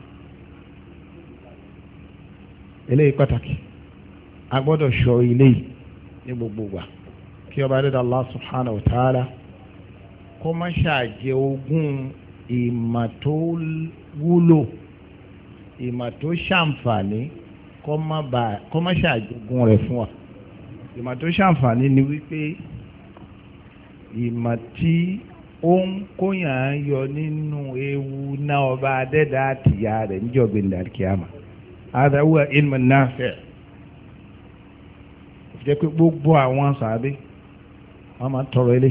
eléyìí pàtàkì a gbọ́dọ̀ ṣọ́ ilé yìí ní gbogbo wa kí ọba dẹ́dà Allah subhanahu wa ta'ala kó má ṣàjẹ ogún ìmọ̀ tó wúlò ìmọ̀ tó ṣàǹfààní kó má ṣàjogún rẹ̀ fún wa ìmọ̀ tó ṣàǹfààní ni wípé ìmọ̀ tí ó ń kóyàn yọ nínú ewu náà ọba adẹ́dà àtìyá rẹ̀ níjọ̀gbìn dàríkìámà àdáwọ̀ ilmu nafi' jẹ́ pé gbogbo àwọn sàábé wọ́n máa ń tọrọ ilé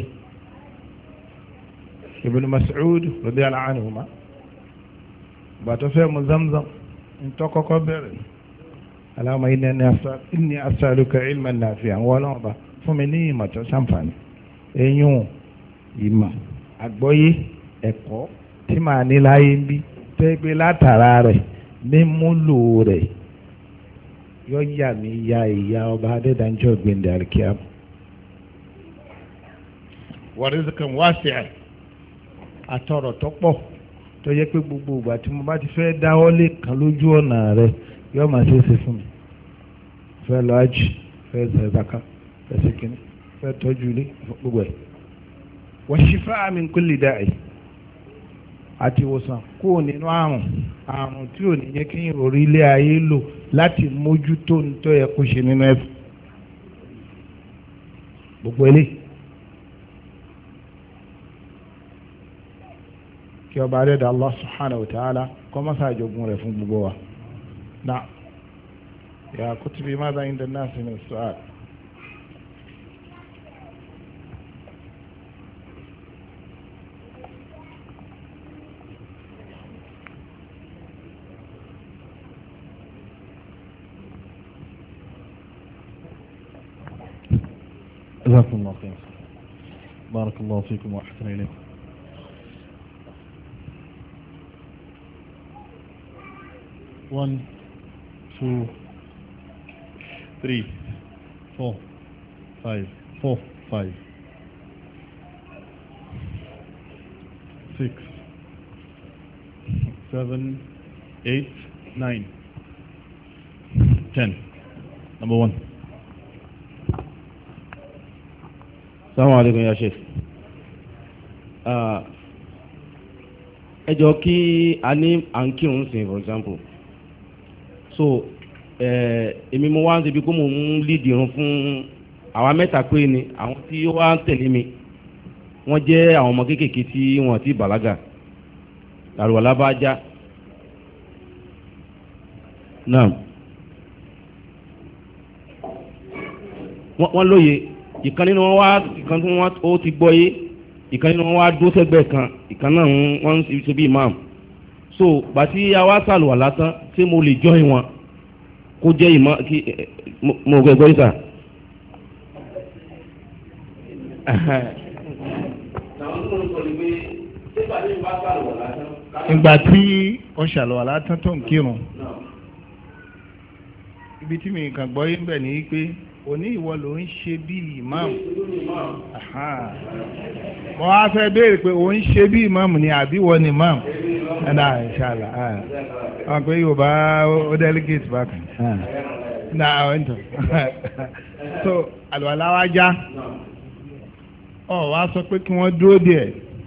Ibn Mas'ud radiyallahu anhuma bàtọ́ fẹ́ mu Zamzam ntọ́kọ́kọ́ bẹ̀rẹ̀ Allahumma inni as'aluka ilman nafi'an àwọn ọlọ́mọba fún mi ní ìmọ̀ tó ṣàǹfààní eyín ìmọ̀ àgbọ́yé ẹ̀kọ́ tí màá ní láyé ń bí tẹ́ pé látara rẹ̀ mímúlò rẹ̀ yọ yà mí ya ìyá ọba adédájọ́ gbẹ̀ndẹ̀ àríkíá wa rizqan wasi'an àtọ̀rọ̀ tó pọ̀ tó yẹ pé gbogbo ìgbà tí mo bá ti fẹ́ dáwọ́ lé kan lójú ọ̀nà rẹ̀ yọ máa ṣe é ṣe fún mi fẹ́ lọ ájì fẹ́ zaka fẹ́ sìkìní fẹ́ tọ́jú ilé gbogbo ẹ̀ wa shifaa min kulli da'i àti ìwòsàn kúrò nínú àrùn àrùn tí ò ní yẹ kí n orí ilé ayé lò láti mójútó ní tó yẹ kó ṣe nínú ẹ̀fọ́ gbogbo ilé kí ọba adẹ́dà Allah subhanahu wa ta'ala kọ́ mọ́sá àjogún rẹ̀ fún gbogbo wa náà ya kutubi madha inda an-nas min as-su'al. جزاكم الله خير بارك الله فيكم وأحسن إليكم. One, two, three, four, five, four, five, six, seven, eight, nine, ten. Number one. Assalamu alaikum ya Sheikh. Ẹ jọ̀ọ́ kí a ní à ń kírun sìn for example. So èmi mo wá ń ṣebí kó mo ń lead irun fún àwa mẹ́ta pé ni àwọn tí ó wá ń tẹ̀lé mi wọ́n jẹ́ àwọn ọmọ kéékèèké tí wọ́n ti bàlágà làrúwàlá bá já. Náà wọ́n lóye ìkan nínú wọn wá ìkan tí wọn ó ti gbọ́ yé ìkan nínú wọn wá dó sẹ́gbẹ̀ẹ́ kan ìkan náà wọ́n ń ṣe bí imam so gbàtí àwa sàlùwà látàn tí mo lè join wọn kó jẹ́ ìmọ̀ kí mo gbẹ gbọ́ ìsà. ìgbà tí ó ṣàlùwà látàn tó ń kírun ibi tí mi kàn gbọ́ yín bẹ̀ ni pé òní ìwọ ló ń ṣe bí imam mo wá fẹ́ béèrè pé òun ṣe bí imam ni àbí wọ́n ni imam ẹ̀dá ìṣàlá àwọn pé yorùbá ó delegate bákan na àwọn ìtàn so àlùwàlá wa já ọ wá sọ pé kí wọ́n dúró díẹ̀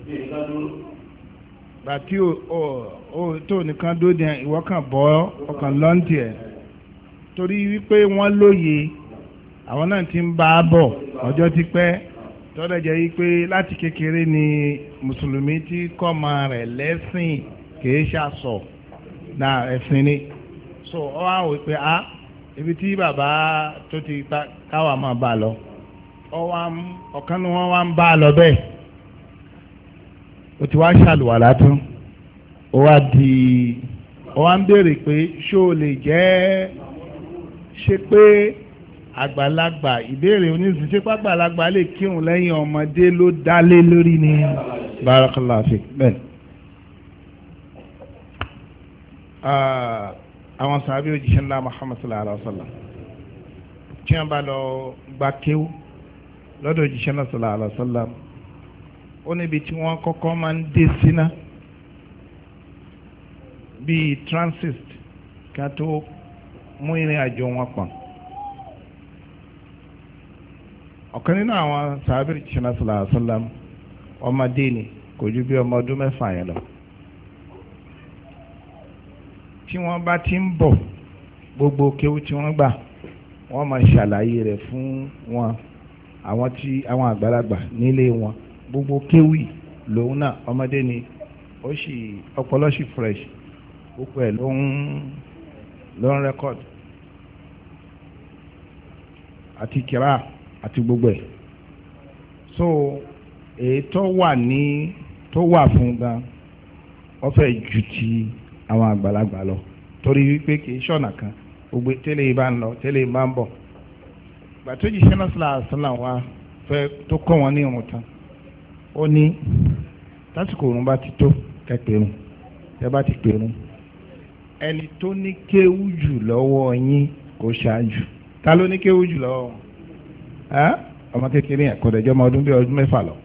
bàtí ó tó nìkan dúró díẹ̀ ìwọ kàn bọ́ ọkàn lọ́ntì ẹ̀ torí wípé wọ́n lóye àwọn náà ti ń bá a bọ̀ ọjọ́ ti pẹ́ tọ́lẹ̀ jẹ́ wípé láti kékeré ni mùsùlùmí tí kọ́ ọmọ rẹ̀ lẹ́sìn kìí ṣàṣọ na ẹ̀sìn ni so ọ wá wò pé a ibi tí bàbá tó ti káwà máa bá a lọ ọ̀kan ni wọ́n wá ń bá a lọ bẹ́ẹ̀ o ti wá ṣàlùwàlá tán ó wá di ó wá ń béèrè pé ṣó o lè jẹ́ ṣe pé àgbàlagbà ìbéèrè oníṣìí ṣe pé àgbàlagbà lè kírun lẹ́yìn ọmọdé ló dálé lórí ní barakallahu fik bẹ́ẹ̀. àwọn sàbí òjíṣẹ́ ńlá Muhammad sallallahu alaihi wa sallam tí wọ́n bá lọ gba kéwú lọ́dọ̀ òjíṣẹ́ ńlá sallallahu alaihi wa sallam ó níbi tí wọ́n kọ́kọ́ máa ń dé síná bíi transit kí wọ́n tó mú ìrìn àjò wọn pọ̀n. ọ̀kan nínú àwọn sàábìrì ṣẹlẹ̀ sallallahu alaihi wasallam ọmọdé ni kò ju bí ọmọ ọdún mẹ́fà yẹn lọ. tí wọ́n bá ti ń bọ̀ gbogbo kéwú tí wọ́n gbà wọ́n máa ṣàlàyé rẹ̀ fún wọn àwọn tí àwọn àgbàlagbà nílé wọn gbogbo kéwì lòun náà ọmọdé ni ó sì ọpọlọ sì fresh gbogbo ẹ̀ ló ń ló ń rẹ́kọ̀dù àti kìrá àti gbogbo ẹ̀ so èyí tó wà ní tó wà fún gan wọ́n fẹ́ ju ti àwọn àgbàlagbà lọ torí wípé kì í ṣọ̀nà kan gbogbo tẹ́lẹ̀ yìí bá ń lọ tẹ́lẹ̀ yìí bá ń bọ̀ gbàtójì sẹ́nàṣìlá àṣìlá wa fẹ́ tó kọ́ wọn ní ìrun tán ó ní lásìkò òrùn bá ti tó kẹ́pẹ́rún tẹ́ bá ti pèrún ẹni tó ní kéwú jù lọ́wọ́ yín kò ṣáájú ta ló ní kéwú jù lọ́wọ́ wọn ọmọ kékeré yẹn kò dẹ̀jọ́ ọmọ ọdún bí ọdún mẹ́fà lọ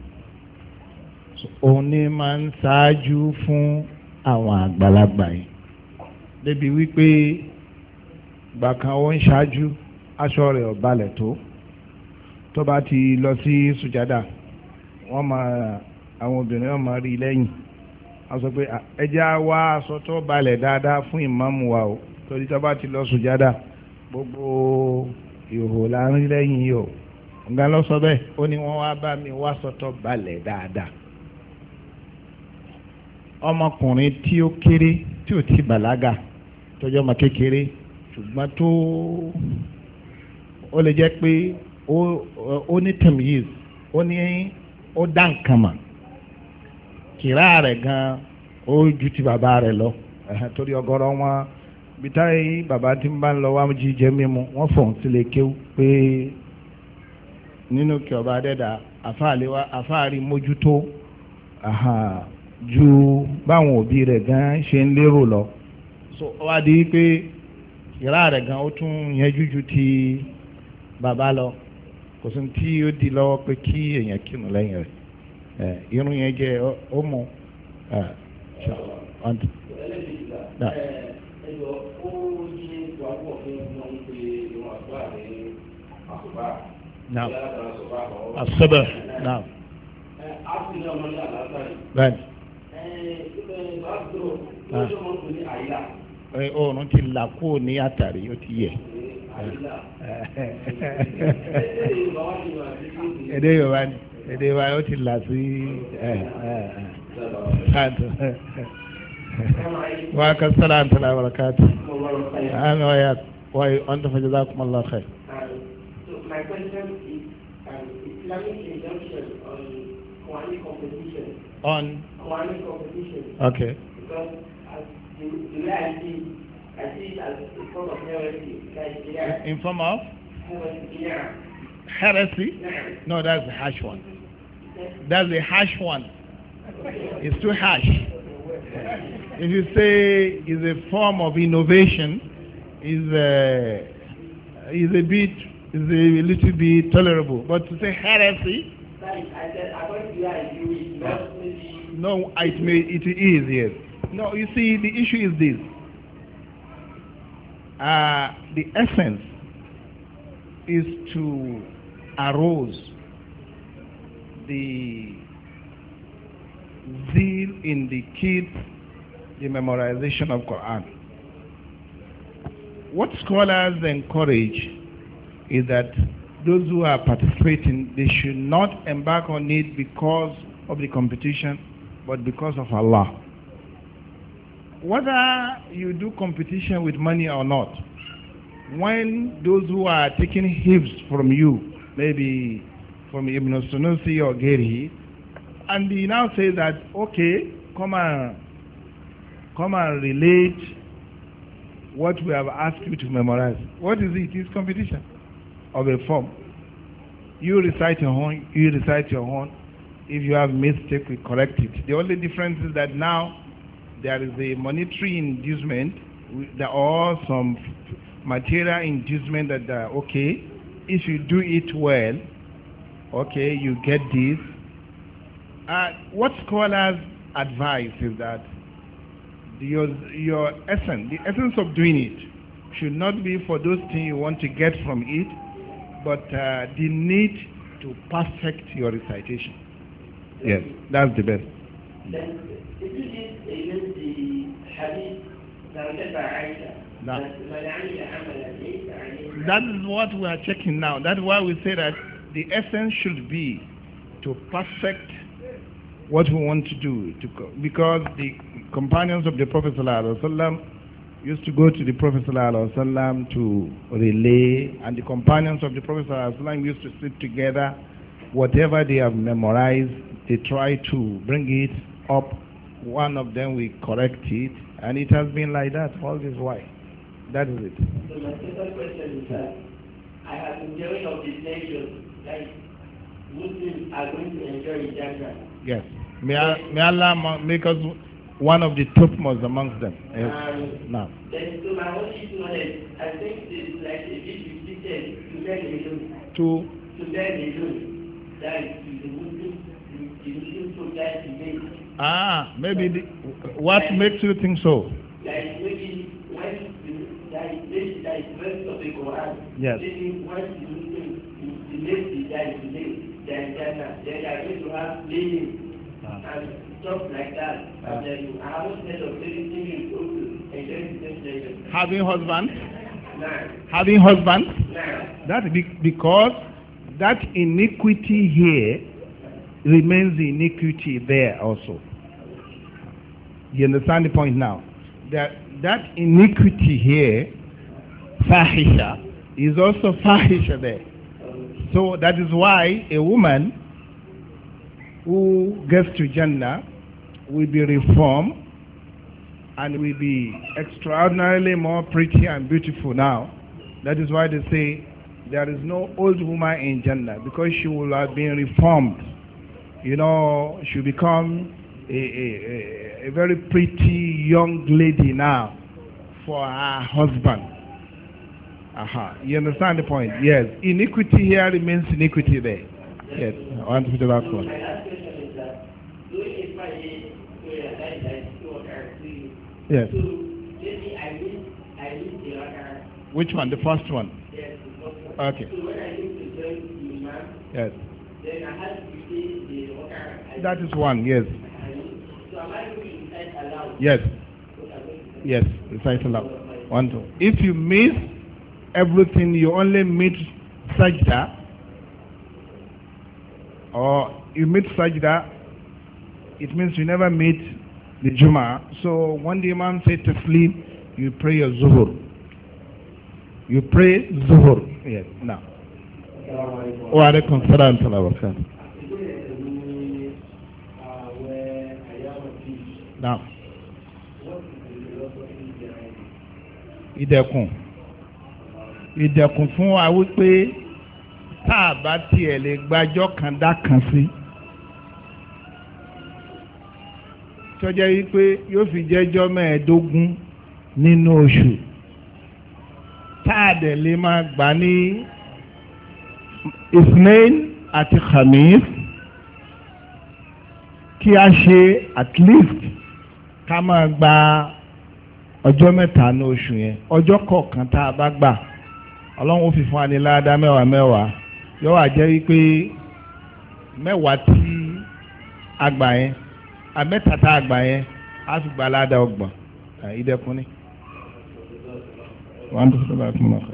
òun ní máa ń ṣáájú fún àwọn àgbàlagbà yìí débi wípé gbàkan ó ń ṣáájú aṣọ rẹ̀ ò balẹ̀ tó tó bá ti lọ sí sùjádà wọ́n máa àwọn obìnrin wọn máa rí lẹ́yìn a sọ pé ẹjẹ́ á wá aṣọ tó balẹ̀ dáadáa fún ìmáàmù wa o torí tó bá ti lọ sùjádà gbogbo ìhò láàrin lẹ́yìn yìí o ǹgá lọ sọ bẹ́ẹ̀ ó ní wọ́n wá bá mi wá aṣọ tó balẹ̀ dáadáa ọmọkùnrin tí ó kéré tí ò ti bàlágà tọjọ́ ọmọ kékeré ṣùgbọ́n tó ó lè jẹ́ pé ó ní tẹ̀míyìí ó ní ó dá nǹkan mọ̀ kìrá rẹ̀ gan ó ju ti bàbá rẹ̀ lọ torí ọ̀gọ̀rọ̀ wọn bí táyé bàbá tí ń bá ń lọ wá jíjẹ mímu wọ́n fọ̀n sílé kéwú pé nínú kí ọba adẹ́dà àfáàrí mójútó ju báwọn òbí rẹ̀ gan ṣe ń lérò lọ so wá di pé kìrá rẹ̀ gan ó tún yẹjú ju ti bàbá lọ kò sí tí ó di lọ́wọ́ pé kí èèyàn kírun lẹ́yìn rẹ̀ irun yẹn jẹ́ ó mú asọ́bẹ̀ náà bẹ́ẹ̀ni oòrùn ti là kúrò ní àtàrí ó ti yẹ èdè Yorùbá ni èdè wa ó ti là sí ẹ ẹ ṣáàtò wa ka salaam tala barakatu àmì wáyà wáyé ọ̀n tó fẹ́ jazakumullahu khair. My question is, an Islamic injunction on Quranic competition. On? Quranic competition. Okay. Because as the, the way I see, I see it as a form of heresy. Like, yeah. In form of? Heresy. Yeah. Heresy? Yeah. No, that's the harsh one. That's the harsh one. It's too harsh. If you say it's a form of innovation, is a is a bit is a little bit tolerable. But to say heresy, no, it may it is yes. No, you see, the issue is this. Uh, the essence is to arouse the zeal in the kids, the memorization of Quran. What scholars encourage is that those who are participating, they should not embark on it because of the competition, but because of Allah. Whether you do competition with money or not, when those who are taking hifz from you, maybe from Ibn Sunusi or Geri, and he now says that, okay, come and, come and relate what we have asked you to memorize. What is it? It's competition of a form. You recite your own, you recite your own. If you have mistake, we correct it. The only difference is that now there is a monetary inducement, there are some material inducement that, uh, okay, if you do it well, okay, you get this. Uh, what scholars advise is that your, your essence, the essence of doing it should not be for those things you want to get from it, but uh, the need to perfect your recitation. Yes, that's the best. Then, if you did against the hadith narrated by Aisha, no. that, that is what we are checking now. That's why we say that the essence should be to perfect what we want to do, to go, because the companions of the Prophet ﷺ used to go to the Prophet ﷺ to relay, and the companions of the Prophet ﷺ used to sit together. Whatever they have memorized, they try to bring it up. One of them will correct it, and it has been like that all this while. That is it. So my second question is that I have been hearing of this nation, like Muslims are going to enjoy Jannah. Yes. May, I, may Allah make us one of the topmost amongst them. Yes. Um, no. Then, so my only knowledge, I think it's like a bit restricted to men alone. To? To men alone. That is to the Muslims, the Muslim society today. Ah, maybe the, what like, makes you think so? Like maybe when the, like, maybe like the rest of the Quran, yes. Maybe when the Muslims, the lady that is today, they are Jannah, they are going to have living. And stuff like that. Uh, and then I haven't heard of anything in also against this nation. Having husbands? No. Having husbands? No. That be because that iniquity here remains the iniquity there also. You understand the point now? That that iniquity here, fahisha, is also fahisha there. So that is why a woman who gets to Jannah will be reformed and will be extraordinarily more pretty and beautiful now. That is why they say there is no old woman in Jannah, because she will have been reformed. You know, she will become a, a, a very pretty young lady now for her husband. Aha. You understand the point? Yes. Iniquity here remains iniquity there. Yes. I want to do that one. My last question is that, doing it by day, where I like to order three. Yes. So, maybe I need, I need the order. Which one? The first one? Yes, the first one. Okay. So, when I need to join the imam, yes. then I have to say the order. That is one, yes. So, am I going to recite aloud? Yes. Yes, recite aloud. One, two. If you miss everything, you only meet sajda, or you meet sajda, it means you never meet the Juma. So when the Imam says to sleep, you pray your zuhur. You pray zuhur. Yes, now. Wa alaikum salaam wa rahmatulah. Now, ìdẹ̀kùn ìdẹ̀kùn fún wa wípé tá a bá tiẹ̀ lè gbàjọ́ kan dá kan sí tọ́jà wípé yóò fi jẹ́jọ́ mẹ́ẹ̀ẹ́dógún nínú oṣù tá a dẹ̀ lè máa gbà ní ismail àti khamis kí a ṣe at least ká máa gba ọjọ́ mẹ́ta ní oṣù yẹn ọjọ́ kọ̀ọ̀kan tá a bá gbà ọlọ́run ó fi fún wa ní ládàá mẹ́wàá mẹ́wàá yóò wá jẹ́ wípé mẹ́wàá tí a gbà yẹn àmẹ́ta tá a gbà yẹn á fi gba ládàá ọgbọ̀n ìdẹ́kun ní. wọ́n á dúró bá a fún wọn.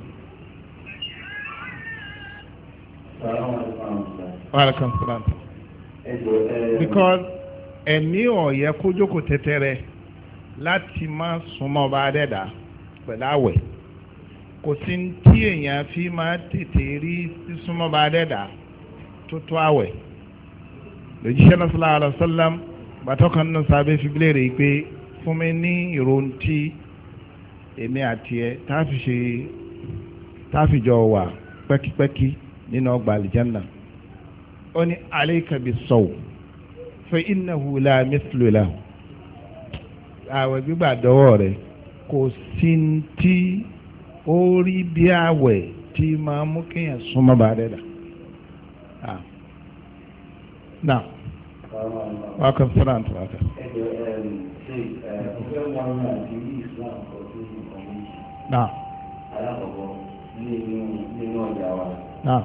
Welcome, because ẹ̀mí ọ̀yẹ́ kó jókòó tẹ́tẹ́rẹ́ láti má súnmọ́ bá dẹ́dà pẹ̀lú àwẹ̀ kò sí tí èèyàn fi máa tètè rí sísúnmọ́ bá dẹ́dà tó tó àwẹ̀ lójíṣẹ́ náà sallallahu alaihi wasallam bàtọ́ kan náà sábẹ́ fi bílẹ̀ rẹ̀ pé fún mi ní ìròhùn tí èmi àti ẹ táfìjọ wà pẹ́kípẹ́kí nínú ọgbà àlìjánà ó ní alayka bis-sawm fa innahu la mithlu lahu àwẹ̀ gbígbà dọ́wọ́ rẹ̀ kò sí tí ó rí bí àwẹ̀ tí máa mú kéèyàn súnmọ́ bá rẹ̀ dà. Now, welcome to the answer. Now, now,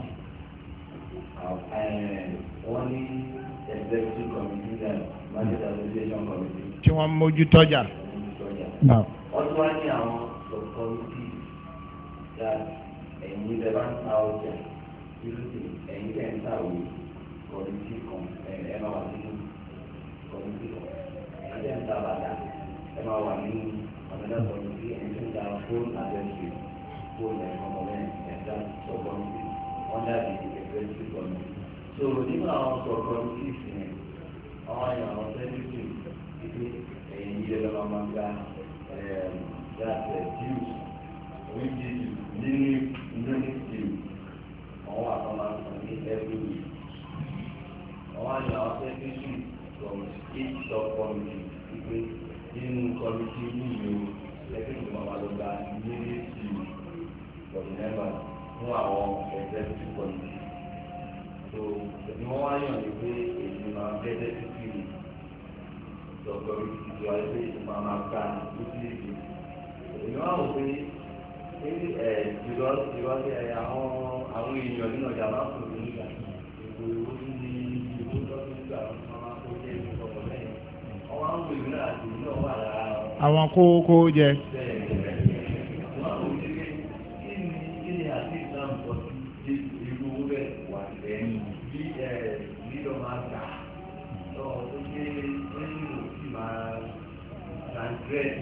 wọ́n ní executive committee náà market association committee. tí wọ́n mójú tọ́jà. wọ́n tún wá ní àwọn subcommittee that ẹ̀yin ilẹ̀ bá ń ta ọjà irúgbì ẹ̀yin tẹ̀ ń ta òwe committee kan ẹ̀ máa wà nínú committee kan ẹ̀yin tẹ̀ ń ta bàtà ẹ̀ máa wà nínú another committee ẹ̀yin tẹ̀ ń ta phone accessory phone ẹ̀fọn ọ̀rẹ́ ẹ̀dá subcommittee under the executive committee. so nínú àwọn subcommittees yẹn àwọn àyàn àwọn secretary ìdí ẹ̀yìn ilé lọ́wọ́ máa ń gba that dues which is nínú unit due àwọn àkọ́mọ́ àkọ́mọ́ ní every week àwọn àyàn àwọn secretary from each subcommittee ìpè nínú committee yìí o secretary máa ma lọ gba unit due for the members fún àwọn executive committee. so ni wọ́n wá yàn ní pé èyí máa bẹ́ẹ̀ títí lọ́gbọ̀n ìdíje wáyé pé èyí máa máa ká lójú ìdí. èyí wá wò pé ẹ̀ jùlọ jùlọ ẹ̀ àwọn àwọn èèyàn nínú ọjà máa ń pè ní ìgbà ètò ìwé ní ìlú lọ́dún nígbà wọn máa kó jẹ́ ìlú ọ̀pọ̀ lẹ́yìn. àwọn àwọn èèyàn náà àti ìlú náà wà lára wọn. àwọn kókó jẹ. wọ́n wò ní pé kí ni kí ni àti ìsìlámù sọ sí irú owó bẹ́ẹ̀ wà lẹ́yìn bí ẹ̀ lílọ máa gbà lọ́wọ́ tó gbé lẹ́yìn òsì máa transgress.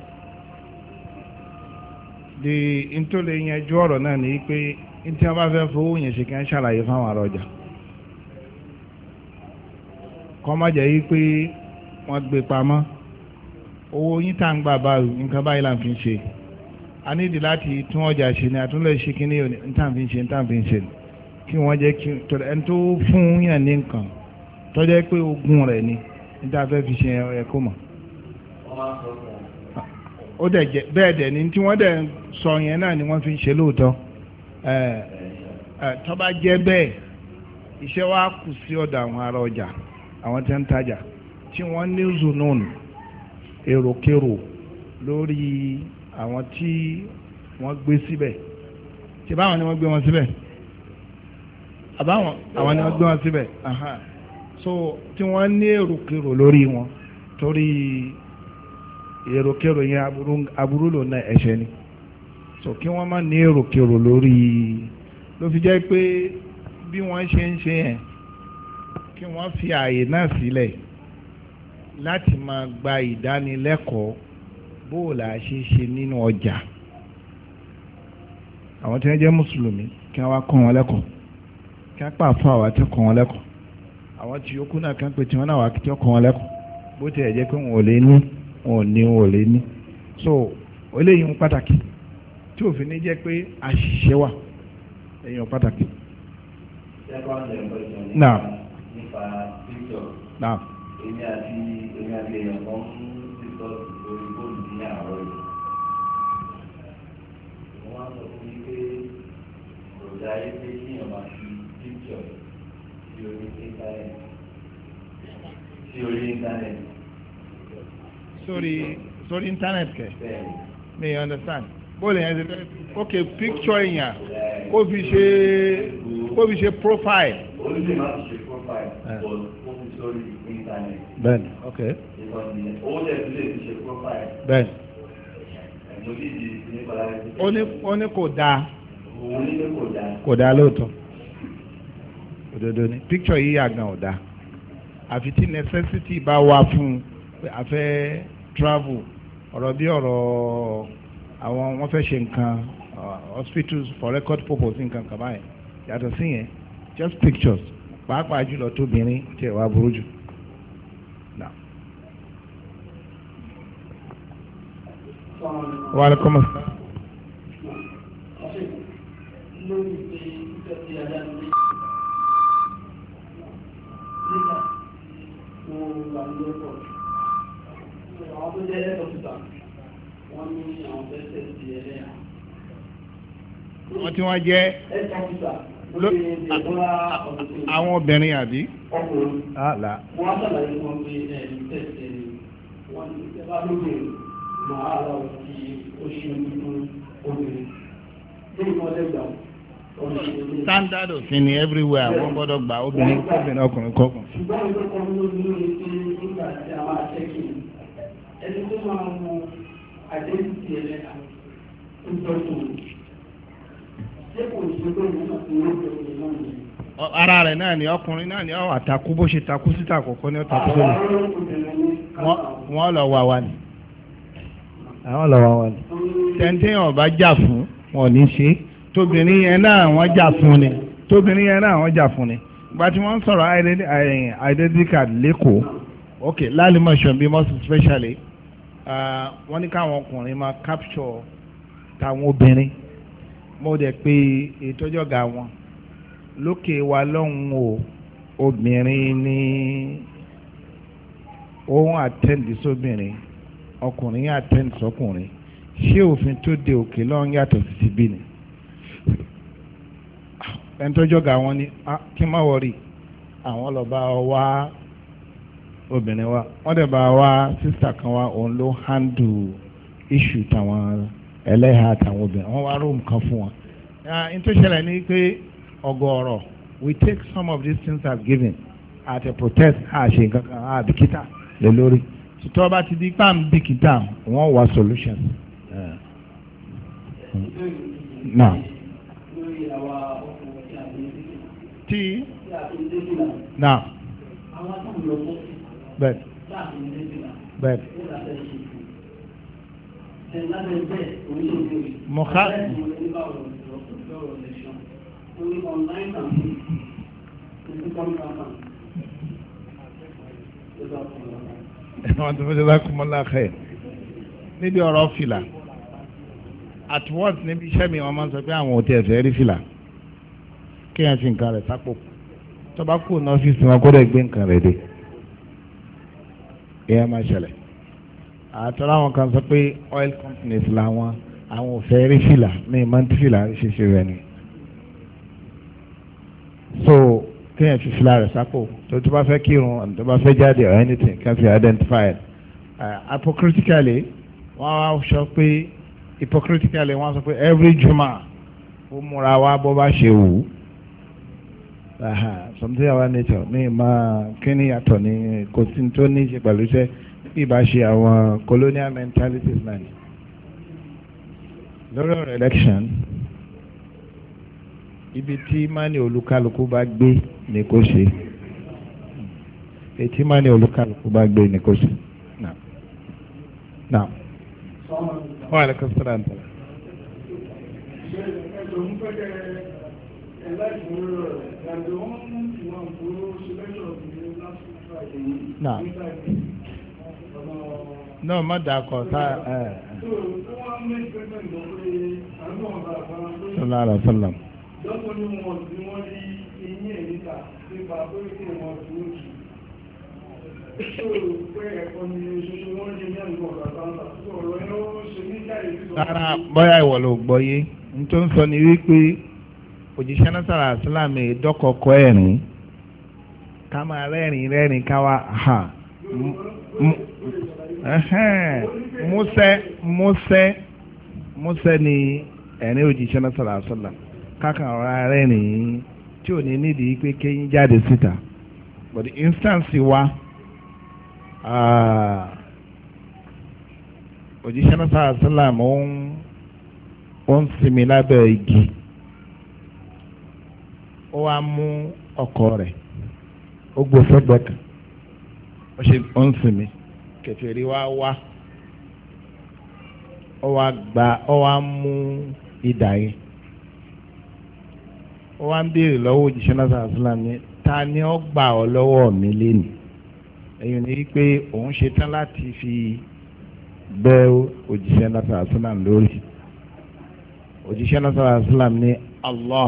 di ntòlè yẹn ju ọ̀rọ̀ náà ní pé ntí wọn bá fẹ́ fowó yẹn ṣe kí wọ́n ṣàlàyé fáwọn ará ọjà kọ́mọ́jà yìí pé wọ́n gbé pamọ́ owó yín tá ń gbà báyìí nǹkan báyìí là ń fi ṣe a nídìí láti tún ọjà ṣe ni àtúnlẹ̀ ṣe kí ní ntàn fi ṣe ntàn fi ṣe kí wọ́n jẹ́ kí ẹni tó fún yàn ní nǹkan tó jẹ́ pé ogún rẹ̀ ni níta fẹ́ fi ṣe ẹ kó mọ̀. ó dẹ̀ jẹ́ bẹ́ẹ̀ dẹ̀ ni tí wọ́n dẹ̀ sọ yẹn náà ni wọ́n fi ń ṣe lóòótọ́ tó bá jẹ́ bẹ́ẹ̀ iṣẹ́ wa kù sí ọ̀dọ̀ àwọn ará ọjà àwọn tí ń tajà tí wọ́n ní zunun èròkèrò lórí àwọn tí wọ́n gbé síbẹ̀ tí báwọn ni wọ́n gbé wọn síbẹ̀ àbáwọn àwọn ni wọ́n gbé wọn síbẹ̀ so tí wọ́n ní èròkèrò lórí wọn torí èròkèrò yẹn aburú ló ná ẹ̀ṣẹ̀ ni so kí wọ́n má ní èròkèrò lórí ló fi jẹ́ pé bí wọ́n ṣe ń ṣe yẹn kí wọ́n fi ààyè náà sílẹ̀ láti máa gba ìdánilẹ́kọ̀ọ́ bó la ṣe ṣe nínú ọjà àwọn tí wọ́n jẹ́ mùsùlùmí kí wọ́n wá kọ́ wọn lẹ́kọ̀ọ́ kí wọ́n pa fún àwọn àtẹ́kọ̀ọ́ wọn lẹ́kọ̀ọ́ àwọn tí yòókù náà kàn pé tí wọ́n náà wà kí wọ́n kọ́ wọn lẹ́kọ̀ọ́ bó tilẹ̀ jẹ́ pé wọn ò lè ní wọn ò ní wọn ò lè ní so eléyìí ń pàtàkì tí òfin ní jẹ́ pé àṣìṣe wà èyí ń pàtàkì. náà nípa picture. náà. èmi àti èmi àti èèyàn kan ń discuss lórí bóòlù ní àárọ̀ yìí. wọ́n á sọ fún mi pé kò dáa pé kí èèyàn máa fi picture sí orí internet sí orí internet. sórí sórí internet kẹ. bẹ́ẹ̀ni. me you understand bóòlù yẹn ṣe fẹ́ ok picture yẹn kó fi ṣe kó fi ṣe profile. ó lè má fi ṣe profile but ó fi sórí internet. bẹ́ẹ̀ni ok. ìkànnì ó lè fi lè fi ṣe profile. bẹ́ẹ̀ni. ẹ̀mú dídì ní kọ́lá. ó ní ó ní kò dáa. òun ní pé kò dáa. kò dáa lóòótọ́ òdodo ni picture yìí àgàn ò dáa àfi tí necessity bá wà fún un pé a fẹ́ travel ọ̀rọ̀ bí ọ̀rọ̀ àwọn wọ́n fẹ́ ṣe nǹkan hospitals for record purpose nǹkan kan báyìí yàtọ̀ sí yẹn just pictures pàápàá jùlọ tóbìnrin tí ẹ̀ wá burú jù. wàhálà kọ́mọ̀. lórí pé ìfẹ́ ti ajá lórí nígbà mo wà ní ọkọ̀ àwọn tó jẹ́ ọ̀tútà wọ́n ní àwọn fẹ́sẹ̀ ti ẹlẹ́yà. wọ́n tí wọ́n jẹ́ àwọn obìnrin àbí. ọkùnrin àlà. wọ́n á ṣàlàyé fún wọn pé ẹ̀ẹ́dì tẹ̀sẹ̀ ni wọ́n ní ẹ bá lóde màá lọ sí oṣù tuntun obìnrin ní ìmọ̀lẹ́gbàá. standard òfin ni everywhere wọ́n gbọ́dọ̀ gba obìnrin kọ́bìnrin ọkùnrin kọ́kùn. ṣùgbọ́n ìjọ kan ló ní orí pé nígbà tí a máa ṣẹ́kì ẹni tó máa mú àdéhùn ẹlẹ́ka tó tọ́jú ṣé kò ṣe pé ìlú náà ti ń lóde òní náà ni. ara rẹ̀ náà ni ọkùnrin náà ni ọ àtakú bó ṣe takú síta àkọ́kọ́ ní ọ̀takú sórí wọ́n lọ wà wá ni àwọn lọ wà wá ni tẹ̀ntẹ́yìn ọba jà fún wọn ò ní ṣe é tóbìnrin yẹn náà wọ́n jà fún ni tóbìnrin yẹn náà wọ́n jà fún ni gba tí wọ́n ń sọ̀rọ̀ identity card lẹ́kọ̀ọ́ ok lálẹ́mọ̀ṣọ́ bí most especially wọ́n ní káwọn ọkùnrin máa capture táwọn obìnrin mo dẹ̀ pé ìtọ́jọ́gà wọn lókè wa lọ́hùn o obìnrin ní òun attend sóbìnrin ọkùnrin attend sọkùnrin ṣé òfin tó de òkè lọ́hùn yàtọ̀ sí ti bí ni ẹni tó jọ́gà wọn ni kí n má wọrí àwọn lọ bá wá obìnrin wa wọ́n dẹ̀ bá wá sísà kan wá òun ló handle issue tàwọn ẹlẹ́hà àtàwọn obìnrin wọ́n wá room kan fún wọn. n tó ṣẹlẹ̀ ní pé ọgọ́rọ̀ we take some of these things as given at a protest àṣe nǹkan kan àbíkítà lé lórí tó bá ti di pa bíkítà wọ́n wá solutions. now tí náà bẹ́ẹ̀ bẹ́ẹ̀ mọ̀ká wọ́n ti fẹ́ bá kúmọ́ láàkẹ́ níbi ọ̀rọ̀ fìlà at once níbi iṣẹ́ mi wọ́n máa ń sọ pé àwọn ò tẹ̀ fẹ́ rí fìlà kéèyàn fi nǹkan rẹ̀ sápò tó bá kú ní ọ́fíìsì wọn kó dẹ̀ gbé nǹkan rẹ̀ dé èèyàn máa ṣẹlẹ̀ àtọ́lá àwọn kan sọ pé oil companies làwọn àwọn ò fẹ́ rí fìlà ní ìmọ̀ntí fìlà ṣíṣe rẹ̀ ni so kéèyàn fi fìlà rẹ̀ sápò tó tó bá fẹ́ kírun tó bá fẹ́ jáde or anything can fi identify it uh, hypocritically wọ́n wá sọ pé hypocritically wọ́n sọ pé every juma ó múra wá bó bá ṣe wù ú something our nature ní ìmọ̀ kíní yàtọ̀ ní kò sí tó ní ṣe pẹ̀lú iṣẹ́ bí ìbá ṣe àwọn colonial mentalities náà ni. lórí ọ̀rọ̀ election ibi tí mani olúkálukú bá gbé ni kò ṣe ètí mani olúkálukú bá gbé ni kò ṣe. náà wọ́n á lè kọ́ sọ́dọ̀ àǹtọ̀. Nah. No, má dàkọ̀ tá ẹ̀. Sallallahu alaihi wasallam. Lọ́pọ̀ ní wọn tí wọ́n rí eyín ẹ̀ níta nípa pé kí wọ́n tí ó jù. Ṣé o pé ẹ̀kọ́ ni ṣoṣo wọ́n rí ní ẹ̀gbọ́n bàbá ń bà tó ọ̀rọ̀ ẹ̀ ó ṣe ní jáde sí sọ. Rárá, bóyá ìwọ ló gbọ́ yé. N tó ń sọ ni wípé òjíṣẹ́ náà sàrà sílámù ìdọ́kọ̀kọ́ ẹ̀rín. Ká máa rẹ́rìn rẹ́rìn ká wá ha. Músẹ́ músẹ́ músẹ́ ni ẹ̀rín òjíṣẹ́ náà sàrà sílámù. Kákan ọ̀rọ̀ rẹ̀ nìyí tí ò ní nídìí pé kéyìn jáde síta but the instance wa òjíṣẹ́ náà sáà sálàm ó ń sinmi lábẹ́ igi ó wá mú ọkọ rẹ̀ ó gbó sọ́gbẹ́ kan ó ṣe ó ń sinmi kèfèrí wá wá ó wá gba ó wá mú idà yẹn. Ó wá ń béèrè lọ́wọ́ òjíṣẹ́ náà sàlám ní ta ni ó gbà ọ́ lọ́wọ́ mi lénìí ẹ̀yìn ní pé òun ṣetán láti fi bẹ́ òjíṣẹ́ náà sàlám lórí òjíṣẹ́ náà sàlám ní Allah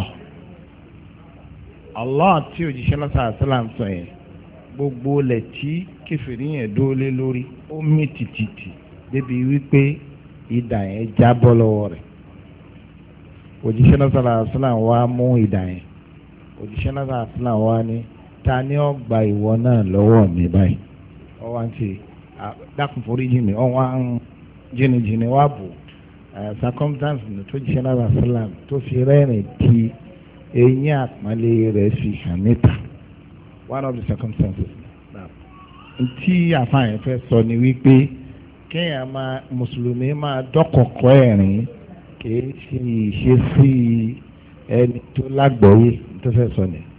Allah tí òjíṣẹ́ náà sàlám sọ yẹn gbogbo lẹ̀ tí kèfèrí yẹn dóolé lórí ó mì tìtìtì débi wípé idà yẹn jábọ́ lọ́wọ́ rẹ̀. Òjíṣẹ́ náà sọ̀rọ̀ àṣìlá wa mú ìdá yẹn òjíṣẹ́ náà sọ̀rọ̀ àṣìlá wa ní ta ni ó gba ìwọ náà lọ́wọ́ mi báyìí ọ wá ń ṣe dákun foríjì mi ọ wá ń jìnnìjìnnì wá bò circumstance ní tó jíṣẹ́ náà sọ̀rọ̀ àṣìlá tó fi rẹ́rìn tí eyín àpọ́nlé rẹ̀ fi hàn níta one of the circumstances tí àfààyàn fẹ́ sọ ni wípé kéèyàn máa mùsùlùmí máa dọ́kọ̀kọ́ ẹ̀rín kìí ṣe ìṣe sí ẹni tó lágbọ̀ọ́yé tó fẹ́ sọ ni.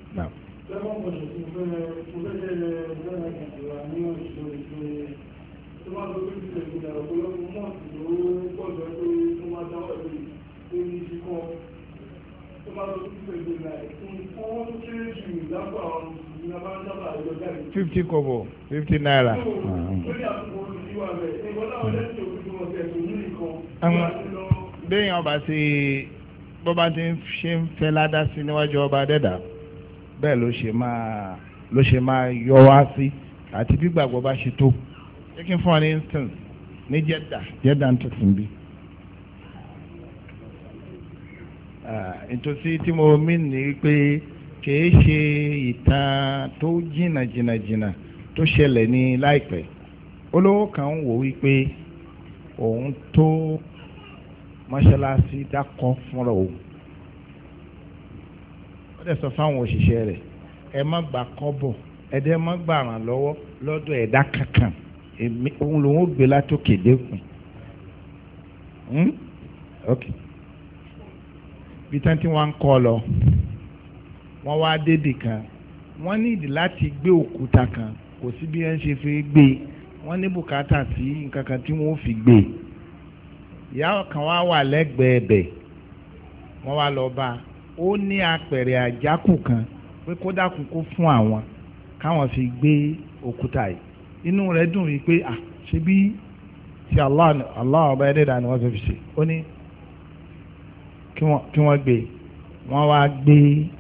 fifty kobo fifty naira. Béèyàn ọba sí bọ́ba tí ń ṣe ń fẹ́ ládá sí níwájú ọba dẹ́dà bẹ́ẹ̀ ló ṣe máa ló ṣe máa yọ wá sí àti gbígbàgbọ́ bá ṣe tó ṣé kí n fún ọ ní instance ní jẹ́dà jẹ́dà ń tẹ̀sán bí. ìtòsí tí mo mí ní pé kìí ṣe ìtàn tó jìnnà jìnnà jìnnà tó ṣẹlẹ̀ ní láìpẹ́ olówó kan ń wò wípé òun tó mọ́ṣáláṣí dákọ́ fúnra o ó dẹ̀ sọ fáwọn òṣìṣẹ́ rẹ̀ ẹ má gbà kọ́bọ̀ ẹ dẹ̀ má gbà ràn lọ́wọ́ lọ́dọ̀ ẹ̀dá kankan èmi òun lòun ó gbé látòkè dẹ́kun ok bí tán tí wọ́n ń kọ́ lọ wọ́n wá débì kan wọ́n nídìí láti gbé òkúta kan kò sí bí wọ́n ṣe fi gbé wọ́n ní bùkátà sí nǹkan kan tí wọ́n fi gbé ìyá kan wá wà lẹ́gbẹ̀ẹ́ bẹ̀ wọ́n wá lọ bá ó ní apẹ̀rẹ̀ àjákù kan pé kó dákun kó fún àwọn káwọn fi gbé òkúta yìí inú rẹ̀ dùn rí pé à ṣe bí ti Allah Allah ọba ẹ̀dẹ́dà ni wọ́n fẹ́ fi ṣe ó ní kí wọ́n gbé wọ́n wá gbé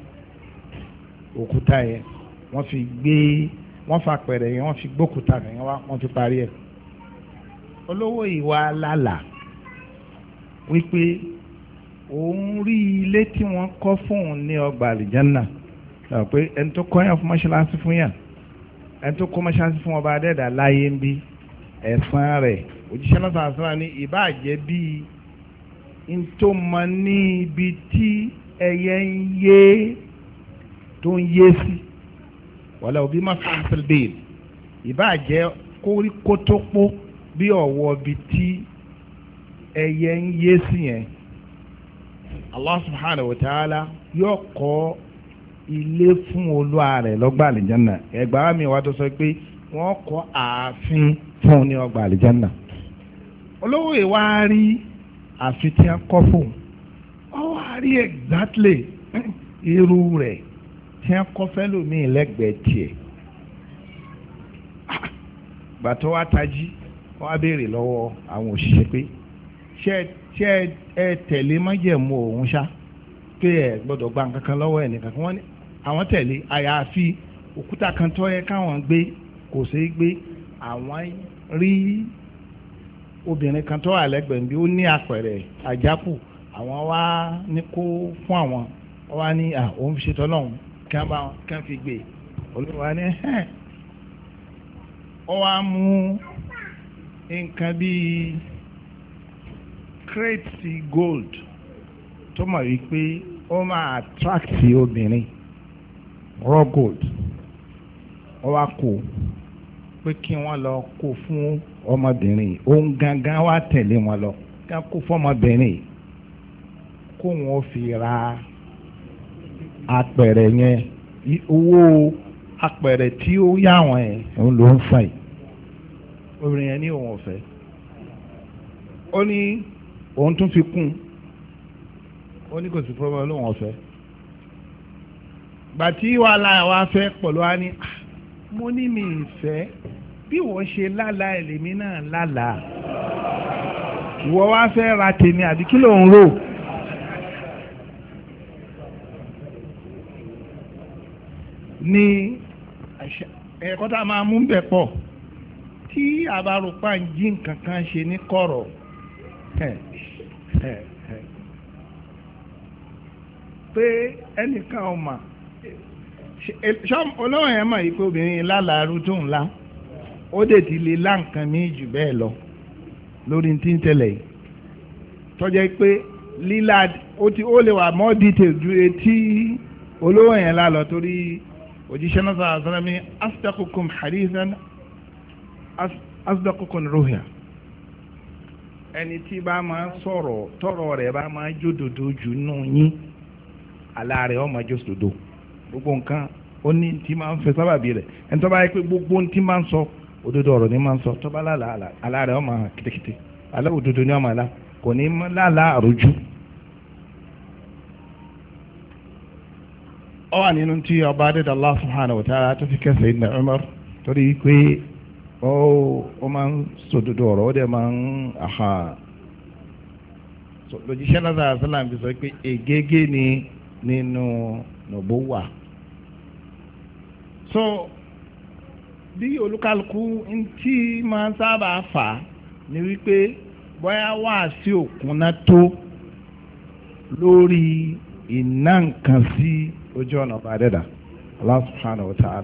òkúta yẹn wọ́n fi gbé wọ́n fa apẹ̀rẹ̀ yẹn wọ́n fi gbókúta yẹn wọ́n fi parí ẹ̀ olówó ìwà lálà wípé òun rí ilé tí wọ́n kọ́ fóun ní ọgbà àlìjánà pé ẹni tó kọ́ yẹn fún mọ́ṣáláṣí fún yàn ẹni tó kọ́ mọ́ṣáláṣí fún ọba adẹ́dà láyé ń bí ẹ̀san rẹ̀ òjíṣẹ́ náà sàásùnà ní ìbáàjẹ́ bíi ntoma ní ibi tí ẹyẹ ń yé tó ń yé sí wàlá òbí má fàásìl bẹ́ẹ̀ ìbáàjẹ́ kóríkó tó pọ̀ bí ọ̀wọ́ ibi tí ẹyẹ ń yé sí yẹn Allah subhanahu wa ta'ala yóò kọ́ ilé fún olúwa rẹ̀ lọ́gbà àlìjánà ẹgbàá mi wá tó sọ pé wọ́n kọ́ ààfin fún ní ọgbà àlìjánà olówó ìwà rí àfi tí a kọ́ fún ọ wá rí exactly irú rẹ̀ tí wọ́n kọ́ fẹ́ lómi lẹ́gbẹ̀ẹ́ tiẹ̀ gbàtọ́ wa tají wọ́n á béèrè lọ́wọ́ àwọn òṣìṣẹ́ pé ṣé ṣé ẹ tẹ̀lé májẹ̀mú òun ṣá pé ẹ gbọ́dọ̀ gba nǹkan kan lọ́wọ́ ẹnìkan wọ́n ní àwọn tẹ̀lé àyàfi òkúta kan tó yẹ káwọn gbé kò ṣeé gbé àwọn rí obìnrin kan tó wà lẹ́gbẹ̀ẹ́ bí ó ní apẹ̀rẹ̀ àjákù àwọn wá ní kó fún àwọn wọ́n wá ní à òun fi ṣètò ọlọ́run kí wọ́n bá kí wọ́n fi gbé olúwa ní ẹ̀ ọ wá mú nǹkan bíi crate gold tó mọ̀ wípé ó máa attract obìnrin raw gold ó wá kó pé kí wọ́n lọ kó fún ọmọbìnrin òun gangan wá tẹ̀lé wọn lọ kí wọ́n kó fún ọmọbìnrin kó wọn fi ra apẹ̀rẹ̀ yẹn owó apẹ̀rẹ̀ tí ó yá wọn yẹn òun ló ń fà yìí obìnrin yẹn ní òun ọ̀fẹ́ ó ní òun tún fi kún ó ní kò sí problem lóun ọ̀fẹ́ gbàtí wàhálà wa fẹ́ pọ̀lú wa ní mo ní mi ìfẹ́ bí wọ́n ṣe lálàá ẹlẹ́mí náà lálàá ìwọ wá fẹ́ ra tèmi àbí kí ló ń rò. ní ẹ̀kọ́ tá a máa mú bẹ̀ pọ̀ tí àbárùpá ń jí nǹkan kan ṣe ní kọ̀rọ̀ pé ẹnìkan ọmọ olówó yẹn mọ̀ yìí pé obìnrin lálàárú tó ń la ó dè ti lè lá nǹkan ní jù bẹ́ẹ̀ lọ lórí tí ń tẹ̀lé yìí tọ́jà pé lílá ó lè wà more detail ju etí olówó yẹn lálọ́ torí òjíṣẹ́ náà sọ̀rọ̀ sọ́nà mi asdaqukum hadithan asdaqukum ruhya ẹni tí bá máa sọ̀rọ̀ tọ̀rọ̀ rẹ̀ bá máa jódodo jù nù yín àlá rẹ̀ ó máa jódodo gbogbo nǹkan ó ní tí máa ń fẹ́ sábàbí rẹ̀ ẹni tó bá yẹ pé gbogbo tí máa ń sọ òdodo ọ̀rọ̀ ni máa ń sọ tó bá lálà àlá rẹ̀ ó máa kìtìkìtì àlá òdodo ni ó máa lá kò ní lálà àròjù. ọ wà nínú tí ọba adéda Allah subhanahu wa ta'ala tó fi kẹsẹ̀ Ibn Umar torí pé ó máa ń sòdodo ọ̀rọ̀ ó dẹ̀ máa ń àhà lójíṣẹ́ náà sáà sálàm fi sọ pé ègégé ni nínú nubuwa so bí olúkálukú tí máa ń sábà fà ní wípé bóyá wà sí òkúnná tó lórí iná nǹkan sí ojú ọ̀nà ọba adẹ́dà Allah subhanahu wa ta'ala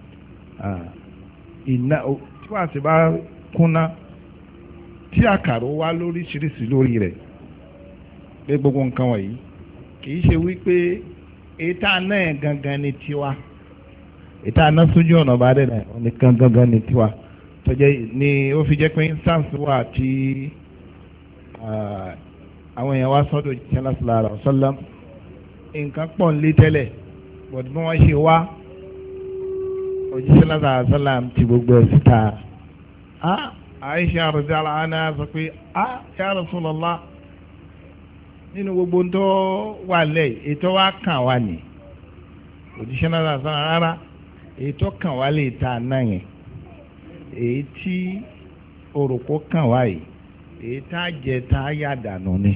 iná tí wàá sì bá kúnná tí àkàrò wá lóríṣiríṣi lórí rẹ̀ pé gbogbo nǹkan wọ̀nyí kì í ṣe wípé ètà náà gangan ni tiwa ètà náà sójú ọ̀nà ọba adẹ́dà nìkan gangan ni tiwa tọ́jẹ́ ni ó fi jẹ́ pé instance wà tí àwọn èèyàn wá sọ́dọ̀ jẹ́lá sallallahu alaihi wasallam nǹkan pọ̀ nílé tẹ́lẹ̀ but bí wọ́n ṣe wá òjíṣẹ́ lásán àṣàlám ti gbogbo ẹ̀ síta Aisha radiyallahu anha sọ pé ya Rasulullah nínú gbogbo tó wà lẹ̀ ètò wa kàn wá ní òjíṣẹ́ lásán àṣàlám rárá ètò kàn wá lè ta náà yẹn èyí tí òrùkó kàn wá yìí èyí tá a jẹ tá a yà dànù ni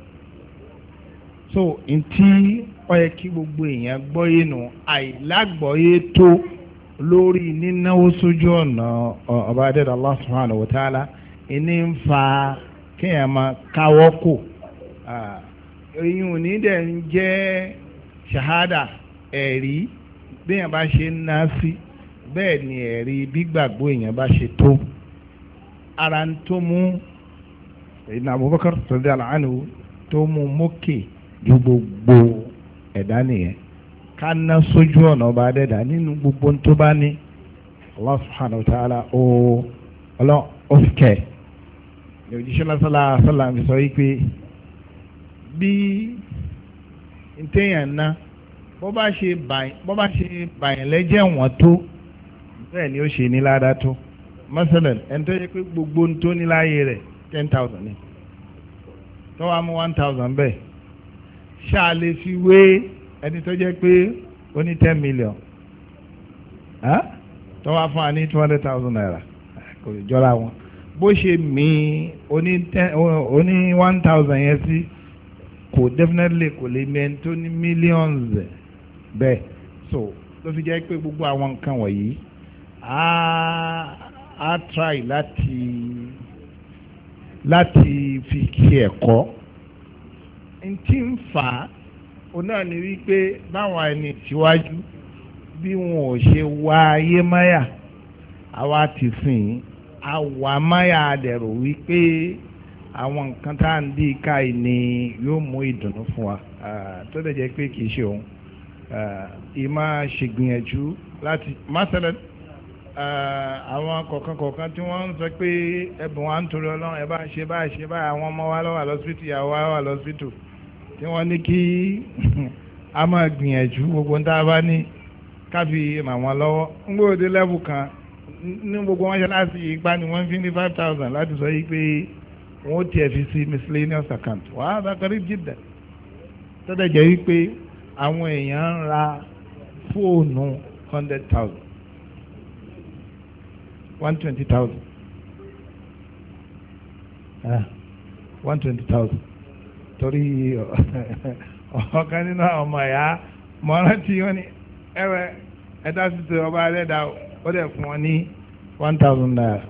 so ntí ó yẹ kí gbogbo èèyàn gbọ́yé nù àìlágbọ́yé tó lórí nínáwó sójú ọ̀nà ọba adẹ́dàá Allah subhanahu wa ta'ala ìní ń fa kéèyàn máa káwọ́ kò èyí ò ní dẹ̀ ń jẹ́ ṣahada ẹ̀rí béèyàn bá ṣe ń ná sí bẹ́ẹ̀ ni ẹ̀rí gbígbàgbọ́ èèyàn bá ṣe tó ara ń tó mú Sayyidina Abubakar radiyallahu anhu tó mú mókè ju gbogbo ẹ̀dá nìyẹn ká ná sójú ọ̀nà ọba adẹ́dà nínú gbogbo tó bá ní Allah subhanahu wa ta'ala ó ọlọ́ ó fi kẹ́ ẹ̀ òjíṣẹ́ lásàlá sàlá fi sọ wípé bí ntẹ̀yàn ná bó bá ṣe bàyàn lẹ́jẹ̀ wọ́n tó bẹ́ẹ̀ ni ó ṣe ní ládàá tó masalan ẹni tó yẹ pé gbogbo tó ní láàyè rẹ̀ ten thousand ni tó wàá mú one thousand bẹ́ẹ̀ ṣáà lè fi wé ẹni tó jẹ́ pé ó ní ten million tó wá fún wa ní two hundred thousand naira kò lè jọra wọn bó ṣe mí oní one thousand yẹn sí kò definitely kò lè mẹ́ni tó ní millions bẹ́ẹ̀ so ló fi jẹ́ pé gbogbo àwọn nǹkan wọ̀nyí á á try láti láti fi ṣe ẹ̀kọ́ n tí ń fà á òun náà ni wípé báwọn ẹni tíwájú bí wọn ò ṣe wá ayé máyà àwa ti sìn àwa máyà dẹ̀rọ wípé àwọn nǹkan tá à ń dí ká yìí ni yóò mú ìdùnnú fún wa tó dẹ̀ jẹ́ pé kì í ṣe òun ìmá ṣègbìyànjú láti mọ́sálẹ̀ àwọn kọ̀ọ̀kan kọ̀ọ̀kan tí wọ́n ń sọ pé ẹ̀bùn wa ń torí ọlọ́run ẹ̀ bá ń ṣe báyìí ṣe báyìí àwọn ọmọ wa lọ́wọ́ lọ́sítù ìyàwó wa wà lọ́sítù tí wọ́n ní kí a máa gbìyànjú gbogbo ń tá a bá ní káfí ràn wọ́n lọ́wọ́ ń gbòde lẹ́bù kan ní gbogbo wọn ṣe láti ipa ni wọ́n fi ní five thousand láti sọ yìí pé wọ́n tiẹ̀ fi sí miscellaneous account wàá bàkàrí jìdá tọ́jà jẹ́ wípé àwọn èèyàn ń ra fóònù hundred thousand one twenty thousand one twenty thousand torí ọ̀kan nínú àwọn ọmọ ẹ̀yà mọ́rán tí wọ́n ní ẹ̀rẹ̀ ẹ̀dá sísè ọba ẹlẹ́dà ó dẹ̀ fún wọn ní one thousand naira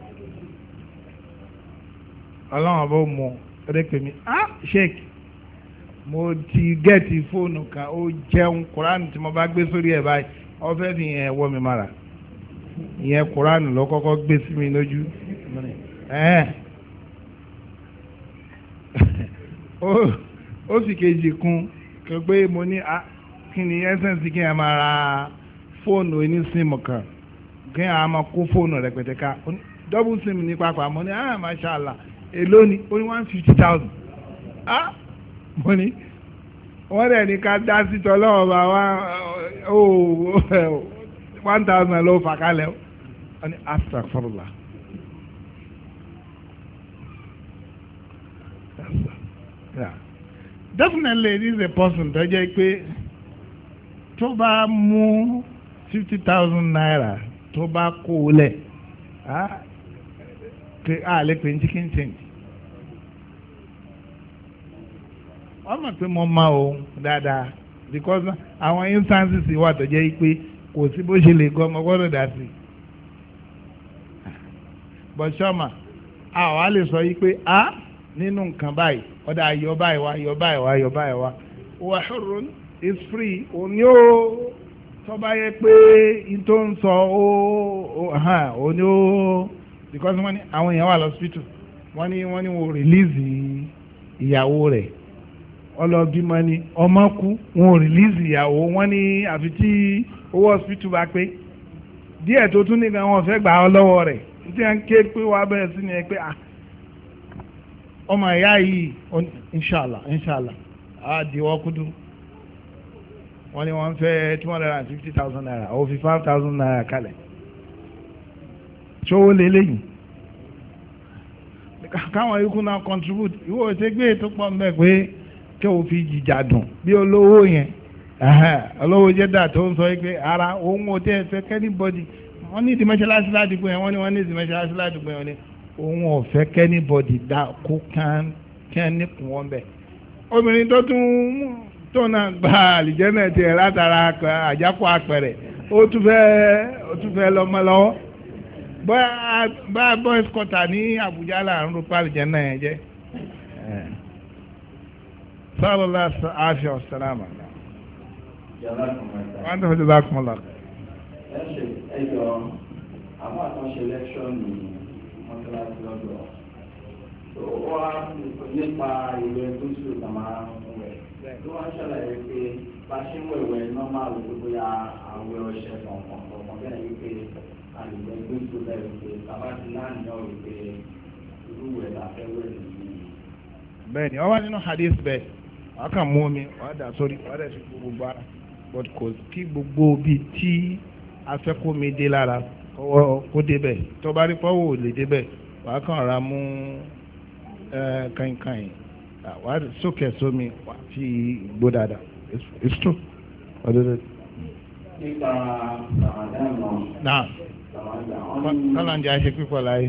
ọlọ́run ọba ó mú ọ dẹ́ pè mí ah sheik mo ti gẹ́ẹ̀tì fóònù kan ó jẹun kuraani tí mo bá gbé sórí ẹ̀ báyìí ọ fẹ́ fi yẹn wọ́ mi mara ìyẹn kuraani ló kọ́kọ́ gbé sí mi lójú ẹ̀ẹ́n ó sì kejì kún pé mo ní kí ni essence kí ẹ máa ra fóònù onísìmù kan kí ẹ máa kó fóònù rẹpẹtẹ ká double sim ní pápá mo ní ah mashallah èló ni ó ní one fifty thousand ah mo ní wọ́n dẹ̀ ní ká dá sí tọ́lọ́wọ́ bá wá ó one thousand ló fà kálẹ̀ ó ní astaghfirullah. Yeah. Definitely this is a person tó jẹ́ pé tó bá mú fifty thousand naira tó bá kó o lẹ̀ á lè pè ní chicken change. wọ́n mọ̀ pé mo máa o dáadáa because àwọn instances wà tó jẹ́ pé kò sí bó ṣe lè gbọ́ ọmọ gbọ́dọ̀ dá sí. but sọ́mà àwa lè sọ yí pé a nínú nǹkan báyìí ọ̀dà ayọ̀ báyìí wá ayọ̀ báyìí wá ayọ̀ báyìí wá wà hurun is free òní ó tọ́ba yẹ pé n tó ń sọ ó òní ó because wọ́n ní àwọn èèyàn wà lọ́sítítù wọ́n ní wọ́n ní wọ́n release ìyàwó rẹ̀ ọlọ́bímọ ni ọmọ kú wọ́n release ìyàwó wọ́n ní àfi tí owó hospital bá pé díẹ̀ tó tún nìkan wọ́n fẹ́ gbà ọ́ lọ́wọ́ rẹ̀ tí wọ́n ké pé wàá bẹ̀rẹ̀ sí ni ẹ pé ah ọmọ ìyá yìí inshallah inshallah á di wọ́n kudu wọ́n ní wọ́n fẹ́ two hundred and fifty thousand naira ó fi five thousand naira kalẹ̀ ṣówó lélẹ́yìn káwọn ikú náà contribute ìwọ ṣe gbé tó pọ̀ mbẹ́ pé kí o fi jìjà dùn bí olówó yẹn olówó jẹ́dà tó ń sọ pé ara òun ò tẹ́ fẹ́ kẹ́nìbọ́dì wọ́n ní ìdìmọ̀ṣáláṣí ládùúgbò yẹn wọ́n ní wọ́n ní ìdìmọ̀ṣáláṣí ládùúgbò yẹn òun ò fẹ́ kẹ́nìbọ́dì dá kó kán kán nípò wọn bẹ̀. obìnrin tó tún tó náà gba àlìjẹ́nà tiẹ̀ látara àjákò àpẹẹrẹ ó tún fẹ́ ó tún fẹ́ lọ́mọ lọ́wọ́ bá boys quarter ní Àbújá là ń ro àlìjẹ́nà yẹn jẹ́ sálọ́lá àfíà ọ̀sálàmà wọ́n tó fẹ́ bá kún lọ. ẹ ṣe ẹjọ́ àwọn àtúnṣe election ní mọ́tíláṣí lọ́dọ̀ tó wá nípa ìwé gúúsù tó máa ń wẹ̀ tó wá ń ṣàlàyé pé bá ṣe ń wẹ̀wẹ̀ nọ́mà wípé bóyá àwẹ̀ ọṣẹ kọ̀ọ̀kan kọ̀ọ̀kan bẹ́ẹ̀ wípé àlùwẹ̀ gúúsù bẹ́ẹ̀ wípé bàbá ti láàánú náà wípé irú wẹ̀ la fẹ́ wẹ̀ nìyí. bẹ́ẹ̀ni ọwọ́ nínú hadith bẹ́ẹ̀ wọ́n kàn mú omi wọ́n dà sórí wọ́n dà sí gbogbo ara but kò kí gbogbo bíi tí afẹ́kọ́mi dé lára kó débẹ̀ tó bá rí pọ́wọ́ ò lè débẹ̀ wàá kàn ra mú kankan wàá sókè sómi wàá fi gbó dáadáa it's true ọdọdọ. nípa ramadan náà kọ́lá ń jẹ́ àṣẹ pípọ̀ láyé.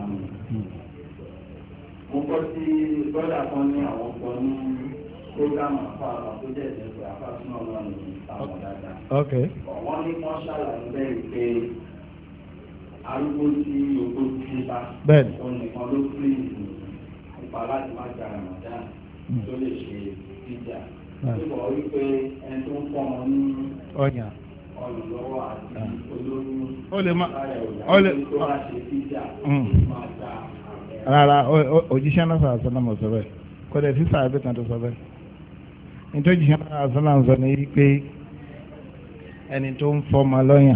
mo gbọ́ sí bọ́dà kan ní àwọn kan ní program àfa àpapọ̀jẹ́ ìdẹ́gbẹ̀ afásúná náà ní àwọn dáadáa. ok. wọ́n ní wọ́n ṣàlàyé bẹ́ẹ̀ pé arúgbó tí oko ti bá. bẹ́ẹ̀ni. òun nìkan ló pè é nípa láti má gba ramadan tó lè ṣe jíjà. nígbà wípé ẹni tó ń pọ̀ wọn ní ọ̀yàn ọ̀nà lọ́wọ́ àti olóyún ó lè má ó lè tó wá ṣe jíjà máa gba. rárá òjíṣẹ́ náà sọ̀rọ̀ sọ́nà mọ̀ sọ bẹ́ẹ̀ kó dẹ̀ sísà ẹbí kan tó sọ bẹ́ẹ̀ nítorí òjíṣẹ́ náà sọ́nà sọ ní wípé ẹni tó ń fọmọ lọ́yàn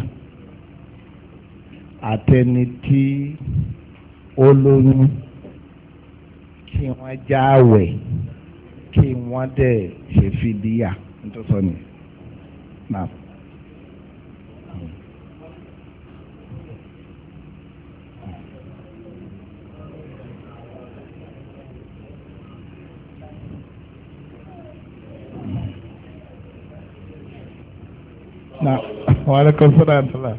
àtẹni tí ó lóyún kí wọ́n jáwẹ̀ kí wọ́n dẹ̀ ṣe fìdíyà nítorí sọ ni náà. نعم وعليكم السلام ورحمة الله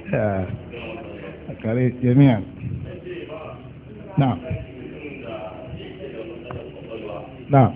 كريم جميعا نعم نعم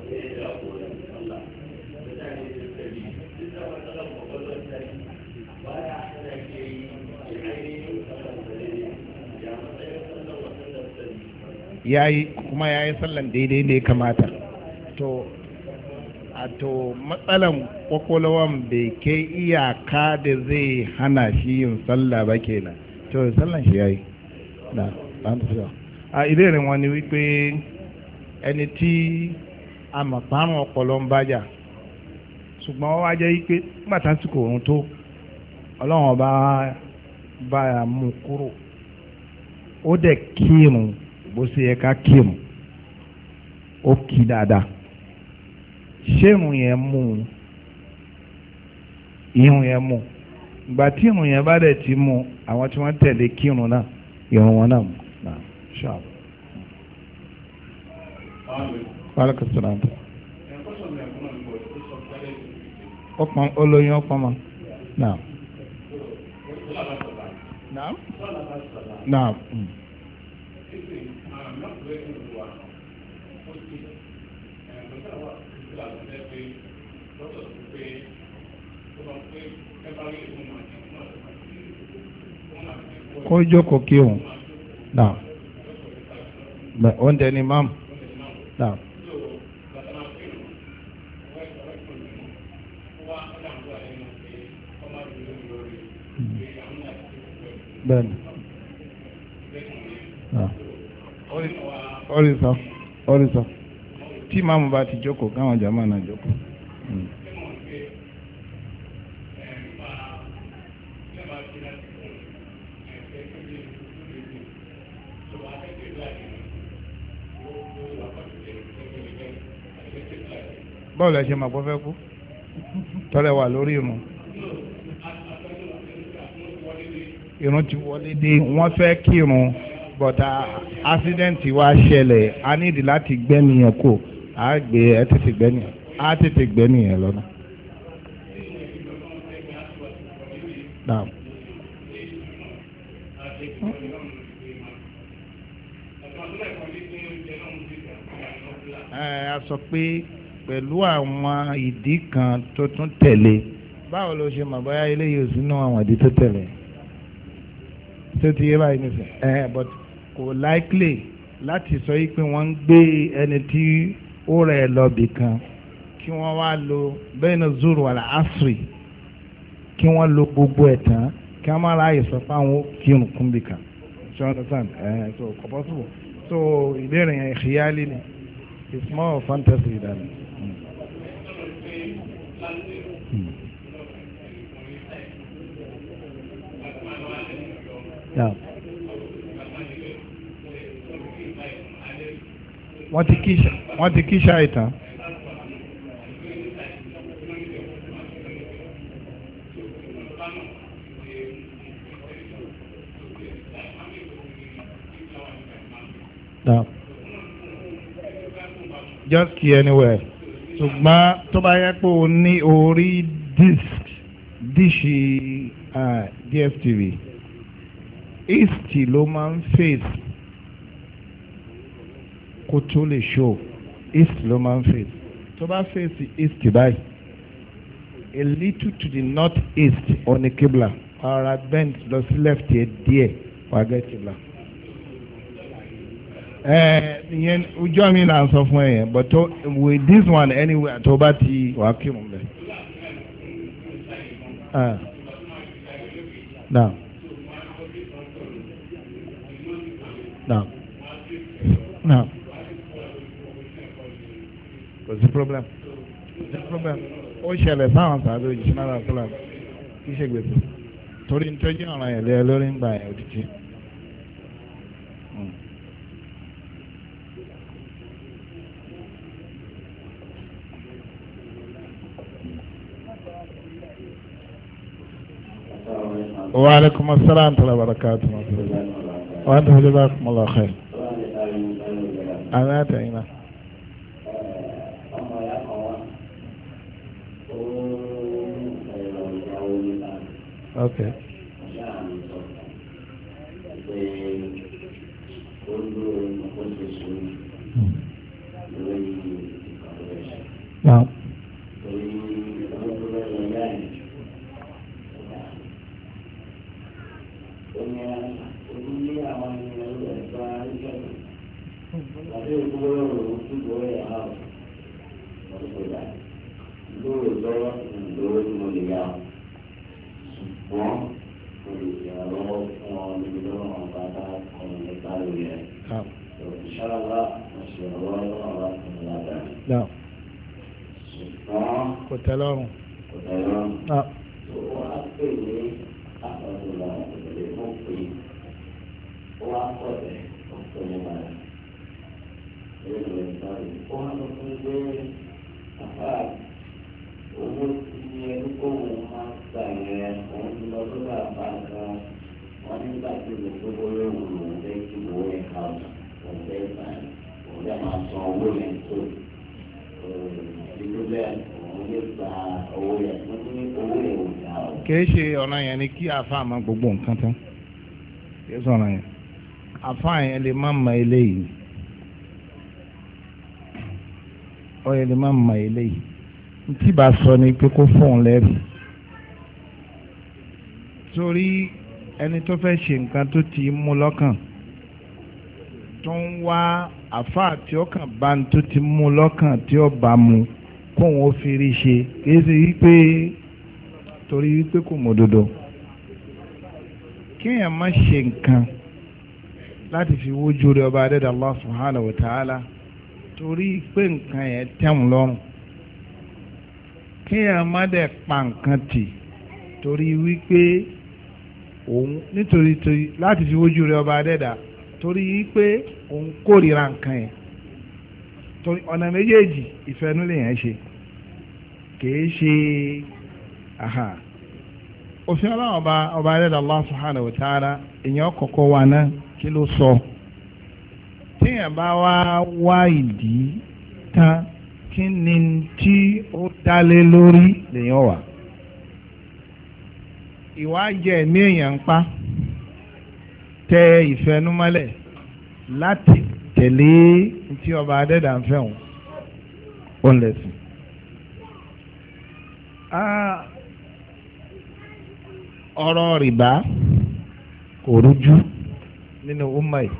yayi kuma yayi sallan daidai da ya kamata to a to matsalan kwakwalwan bai kai iyaka da zai hana shi yin sallah ba kenan to sallan shi yayi na a ìbéèrè wọn ni wípé ẹni tí a mọ̀ pàrọ̀ ọpọlọ ń bájà ṣùgbọ́n wọ́n wá jẹ́ wípé nígbà tásìkò òun tó ọlọ́run ọba bá a mú kúrò ó dẹ̀ kírun bó ṣe yẹ ká kírun ó kí dáadáa ṣé irun yẹn mú un irun yẹn mú un ìgbà tí irun yẹn bá dẹ̀ ti mú un àwọn tí wọ́n tẹ̀lé kírun náà irun wọn náà mú un ṣáà. Wàlúkà sọ̀rọ̀ àǹtà. Ọ̀pọ̀ olóyún ọ̀pọ̀ mọ́. Naam. Naam. Naam. Kó jókòó kí òun. Naam. Oúnjẹ ni máàmù. Naam. Bẹ́ẹ̀ni. Ọ̀rì sọ, ọ̀rì sọ. Tí máàmù bá ti jókòó, káwọn jàmáà náà jókòó. Bọ́ọ̀lù ẹ̀ṣẹ̀ máa gbọ́ fẹ́ kú tọ́lẹ̀ wà lórí irun irun ti wọlé dé wọ́n fẹ́ kírun bọ̀tà accident wa ṣẹlẹ̀ a nídìí láti gbẹ́ni yẹn kó a gbé ẹ tètè gbẹ́ni a tètè gbẹ́ni yẹn lọ́nà. ẹ a sọ pé pẹ̀lú àwọn ìdí kan tó tún tẹ̀lé báwo ló ṣe mọ̀ bóyá eléyìí ò sínú àwọn ìdí tó tẹ̀lé tó ti yé báyìí nìsín ẹ̀ but kò likely láti sọ yìí pé wọ́n ń gbé ẹni tí ó rẹ̀ lọ́bì kan kí wọ́n wá lo bẹ́ẹ̀ni zuru wàlà asri kí wọ́n lo gbogbo ẹ̀ tán kí wọ́n má ráàyè sọ pé àwọn kírun kúnbì kan ṣé wọ́n understand ẹ̀ so kò possible so ìbéèrè yẹn ìxìyálì ni it's more of fantasy than. Yeah. wọ́n ti kí wọ́n ti kí ṣáà ìtàn. Just key anywhere. ṣùgbọ́n tó bá yẹ pé o ní orí disc dish uh, D S T V east ló máa ń face kó tó lè show east ló máa ń face tó bá face east báyìí a little to the north east on the kibla ọ̀rá bend lọ sí left yẹ díẹ̀ wàá get kibla. ìyẹn ojú mi là ń sọ fún ẹ yẹn but to, with this one anyway tó bá ti wàá kírun bẹ́ẹ̀. Uh, no. No. No. Kò sí problem. Kò sí problem. Ó ṣẹlẹ̀ sáwọn sàbẹ̀ òjìṣẹ́ náà lọ́sọ̀lá kì í ṣe gbèsè. Torí ní tọ́jú ọ̀ràn yẹn lé lórí ń gbà yẹn òtítì. وعليكم السلام ورحمة الله وبركاته وأنتم جزاكم الله خير أنا أتينا أوكي نعم No. Kò tẹ́ lọ́rùn. Kò tẹ́ lọ́rùn. Ah. Wọ́n á pè ní àpàtúndà ìpèlè fún pé wọ́n á pọ̀ tẹ̀ ọ̀pọ̀ ní bàrà. Ilé ìwé ìtàrí. Wọ́n á lọ fún pé àpá owó tí ẹni kó wọn máa gbà yẹn òun ti lọ tó bá àpá kan. Wọ́n nígbà tí mo tó bóyá òun lòun fẹ́ kí owó yẹn ká òun fẹ́ gbà yẹn. Òun fẹ́ máa san owó yẹn tó. Kìí ṣe ọ̀nà yẹn ni kí àáfàá mọ gbogbo nǹkan tán kìí ṣe ọ̀nà yẹn àáfàá yẹn lè má mọ eléyìí ó yẹ lè má mọ eléyìí tí bá sọ ni pé kó fóun lẹ́rìí torí ẹni tó fẹ́ ṣe nǹkan tó ti mú lọ́kàn tó ń wá àfáà tí ó kàn bá ní tó ti mú lọ́kàn tí ó bá mu kóun ó fi rí ṣe kìí ṣe wípé torí wípé kò mọ̀ òdodo kéèyàn má ṣe nǹkan láti fi wójú rẹ̀ ọba adẹ́dàá Allah subhanahu wa ta'ala torí pé nǹkan yẹn tẹ̀wọ̀n lọ́rùn kéèyàn má dẹ̀ pa nǹkan tì torí wípé òun nítorí torí láti fi wójú rẹ̀ ọba adẹ́dàá torí wípé òun kórìíra nǹkan yẹn torí ọ̀nà méjèèjì ìfẹ́nú lèèyàn ṣe kìí ṣe aha òfin ọlọ́run ọba ọba ẹ̀rẹ́dà Allah subhanahu wa ta'ala èèyàn kọ̀kọ́ wa náà kí ló sọ téèyàn bá wá wá ìdí tán kí ni tí ó dálé lórí lèèyàn wà ìwà jẹ́ ní èèyàn ń pa tẹ ìfẹ́nú mọ́lẹ̀ láti tẹ̀lé tí ọba adẹ́dà ń fẹ́ wọn ó ń lẹ̀sìn. ọ̀rọ̀ rìbá kò rújú nínú umma yìí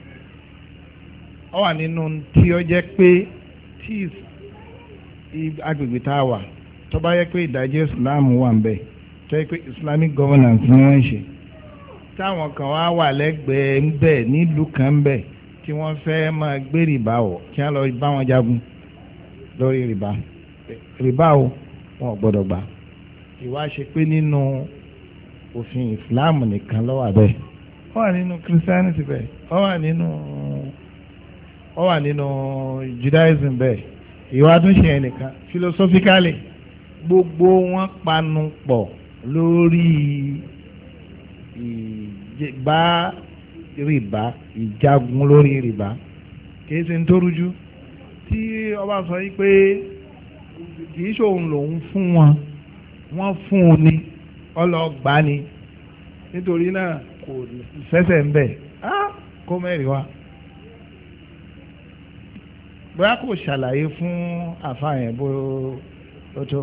ó wà nínú tí ó jẹ́ pé tí agbègbè tá a wà tó bá yẹ pé ìdájọ́ Islam wà ń bẹ̀ tó yẹ pé Islamic governance ni wọ́n ń ṣe táwọn kan wá wà lẹ́gbẹ̀ẹ́ ń bẹ̀ nílùú kan ń bẹ̀ tí wọ́n fẹ́ máa gbé rìbá wọ̀ kí wọ́n lọ bá wọn jagun lórí rìbá rìbá o wọn ò gbọ́dọ̀ gbà ìwà ṣe pé nínú òfin Islam nìkan ló wà bẹ́ẹ̀ ó wà nínú Christianity bẹ́ẹ̀ ó wà nínú ó wà nínú Judaism bẹ́ẹ̀ ìwà tún ṣe ẹnìkan philosophically gbogbo wọn panu pọ̀ lórí ìbá rìbá ìjagun lórí rìbá kìí ṣe ń tórujú tí ọba sọ yìí pé kìí ṣòun lòun fún wọn wọ́n fún un ní ọlọ́gbà ni nítorí náà kò sẹ́sẹ̀ ń bẹ̀ kó mẹ́rin wá bóyá kò ṣàlàyé fún àfààyàn bó ó tó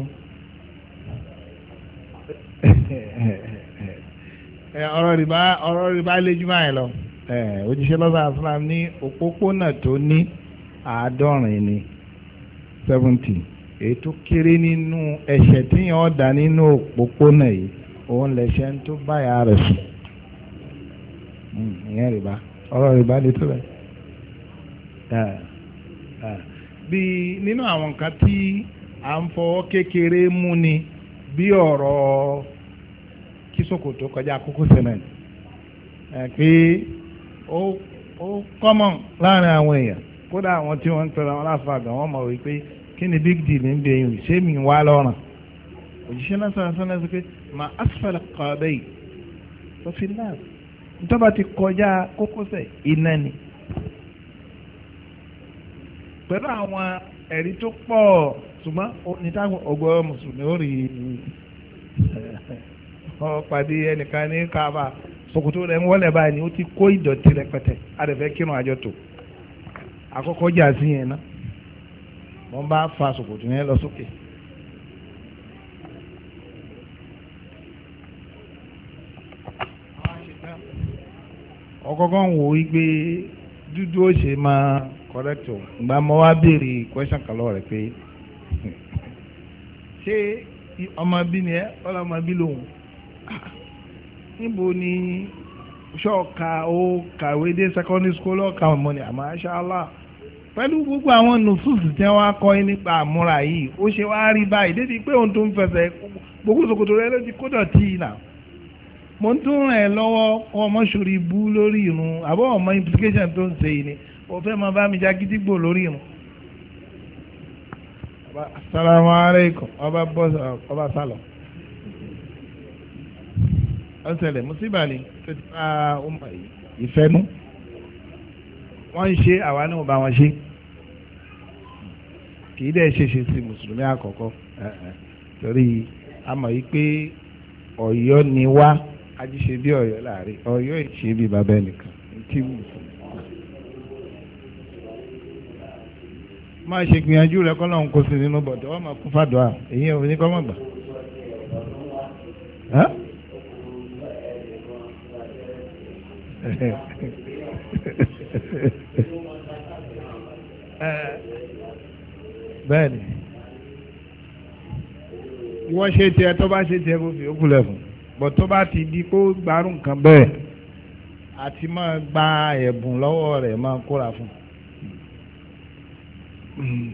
ọ̀rọ̀ rìbá ọ̀rọ̀ rìbá léjú báyìí lọ òjíṣẹ́ lọ́sàn àfúnà ní òpópónà tó ní àádọ́rin ni seventy èyí tó kéré nínú ẹ̀ṣẹ̀ tíyàn ọ̀dà nínú òpópónà yìí òun lẹ̀ṣẹ̀ ń tó báyà rẹ̀ sùn ìyẹn rìbá ọ̀rọ̀ rìbá lè tó bẹ́ẹ̀ bí nínú àwọn nǹkan tí à ń fọwọ́ kékeré mú ni bí ọ̀rọ̀ kí ṣòkòtò kọjá kókó sẹ́mẹ̀ntì pé ó ó kọ́mọ̀ láàrin àwọn èèyàn kódà àwọn tí wọ́n ń tọrọ àwọn aláfàgà wọ́n mọ̀ wípé kí ni big deal ń bẹ yìí ṣé mi wá lọ́rùn òjíṣẹ́ náà sọ̀rọ̀ sọ́nà sí pé mà asfala qadayi tó fi náà nítorí ti kọjá kókósẹ̀ iná ni pẹ̀lú àwọn ẹ̀rí tó pọ̀ ṣùgbọ́n níta ọgbọ́ mùsùlùmí ó rí ọ pàdé ẹnìkan ní Kaaba ṣòkòtò rẹ̀ ń wọlé báyìí ni ó ti kó ìdọ̀tí rẹpẹtẹ àdẹ̀fẹ́ kírun àjọ tó àkọ́kọ́ jà sí yẹn náà wọ́n bá fa ṣòkòtò yẹn lọ sókè. ọkọ̀ọ̀kan wò ó gbé dúdú ó ṣe máa correct o ìgbà mo wá béèrè question kan lọ́wọ́ rẹ̀ pé ṣé ọmọ bí ni ẹ ọlọmọ bí lòun níbo ni ṣọ́ọ̀ka ó kàwé dé secondary school ọ̀ka ọmọ ni àmọ́ aṣáálá pẹ̀lú gbogbo àwọn nùsùsù tí wọ́n á kọ́ nípa àmúra yìí ó ṣe wá rí báyìí débi pé òun tó ń fẹsẹ̀ gbogbo ṣòkòtò rẹ ló ti kó dọ̀tí náà mo ń tún ràn ẹ́ lọ́wọ́ ọmọ ṣòrí bú lórí irun àbọ̀ ọmọ implication tó ń ṣe yìí ni o fẹ́ máa bá mi já gidigbo lórí irun. asalaamualeykum ọba bọ́sà ọba sálọ. ọ̀sẹ̀lẹ̀ mùsíbà ni tó ti bá ọmọ ìfẹ́nu wọ́n ń ṣe àwa náà bá wọn ṣe kì í dẹ̀ ṣe ṣe sí mùsùlùmí àkọ́kọ́ torí a mọ̀ yìí pé ọ̀yọ́ ni wá ajíṣe bí ọ̀yọ́ láàrin ọ̀yọ́ ìṣe bí bàbá ẹnìkan tí mùsùlùmí. máa ṣe gbìyànjú rẹ kọ́ lọ́hún kó sí nínú bọ̀dọ̀ wọ́n máa kún fàdùà èyí ò ní kọ́ mọ̀ gbà. bẹ́ẹ̀ni wọ́n ṣe tiẹ̀ tó bá ṣe tiẹ̀ kó fi ó kulẹ̀ fún bọ̀ tó bá ti di kó gbárùn kan bẹ́ẹ̀ àti máa gba ẹ̀bùn lọ́wọ́ rẹ̀ máa kóra fún un.